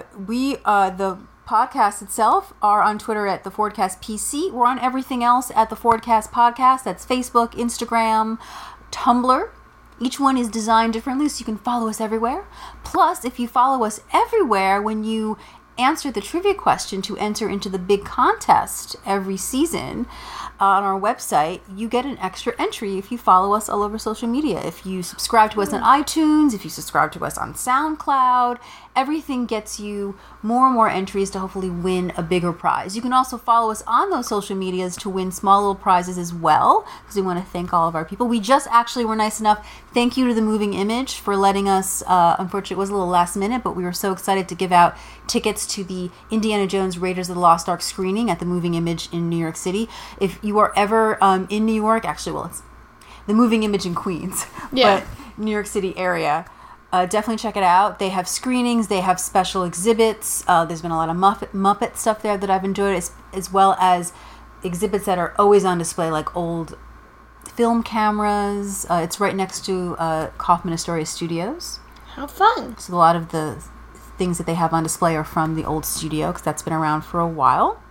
The podcast itself are on Twitter at the Fordcast PC. We're on everything else at the Fordcast Podcast. That's Facebook, Instagram, Tumblr. Each one is designed differently, so you can follow us everywhere. Plus, if you follow us everywhere, when you answer the trivia question to enter into the big contest every season on our website, you get an extra entry if you follow us all over social media. If you subscribe to us on iTunes, if you subscribe to us on SoundCloud, everything gets you more and more entries to hopefully win a bigger prize. You can also follow us on those social medias to win small little prizes as well, because we want to thank all of our people. We just actually were nice enough. Thank you to the Moving Image for letting us, unfortunately it was a little last minute, but we were so excited to give out tickets to the Indiana Jones Raiders of the Lost Ark screening at the Moving Image in New York City. If you are ever in New York, actually, well, it's the Moving Image in Queens, but New York City area, definitely check it out. They have screenings, they have special exhibits. There's been a lot of Muppet stuff there that I've enjoyed, as well as exhibits that are always on display, like old film cameras. It's right next to Kaufman Astoria Studios. How fun! So a lot of the things that they have on display are from the old studio, because that's been around for a while.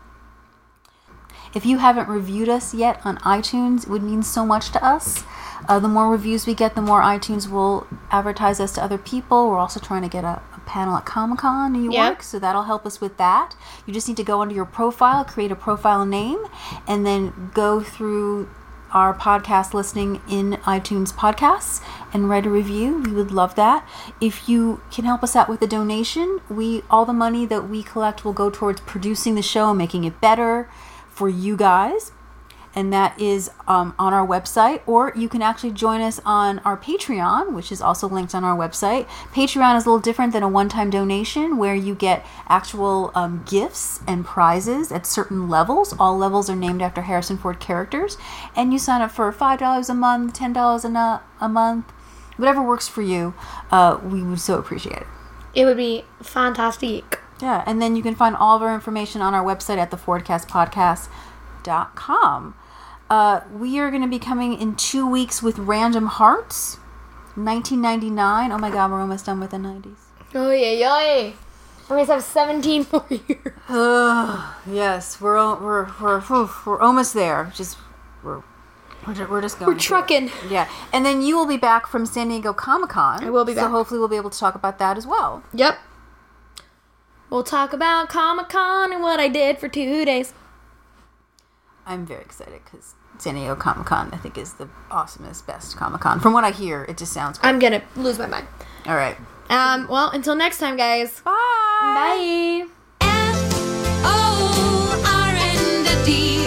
If you haven't reviewed us yet on iTunes, it would mean so much to us. The more reviews we get, the more iTunes will advertise us to other people. We're also trying to get a panel at Comic-Con New York, so that'll help us with that. You just need to go under your profile, create a profile name, and then go through our podcast listening in iTunes podcasts and write a review. We would love that. If you can help us out with a donation, all the money that we collect will go towards producing the show, making it better for you guys. And that is on our website, or you can actually join us on our Patreon, which is also linked on our website. Patreon is a little different than a one-time donation, where you get actual gifts and prizes at certain levels. All levels are named after Harrison Ford characters, and you sign up for $5 a month, $10 a month, whatever works for you. We would so appreciate it. It would be fantastic. Yeah, and then you can find all of our information on our website at thefordcastpodcast.com. We are going to be coming in 2 weeks with Random Hearts, 1999. Oh my God, we're almost done with the 90s. Oh yeah. We always have 17 more years. Yes, we're almost there. We're just going. We're trucking. Yeah, and then you will be back from San Diego Comic-Con. I will be back. So hopefully we'll be able to talk about that as well. Yep. We'll talk about Comic-Con and what I did for 2 days. I'm very excited because San Diego Comic-Con, I think, is the awesomest, best Comic-Con. From what I hear, it just sounds great. I'm going to lose my mind. All right. Well, until next time, guys. Bye. Bye. F-O-R-N-D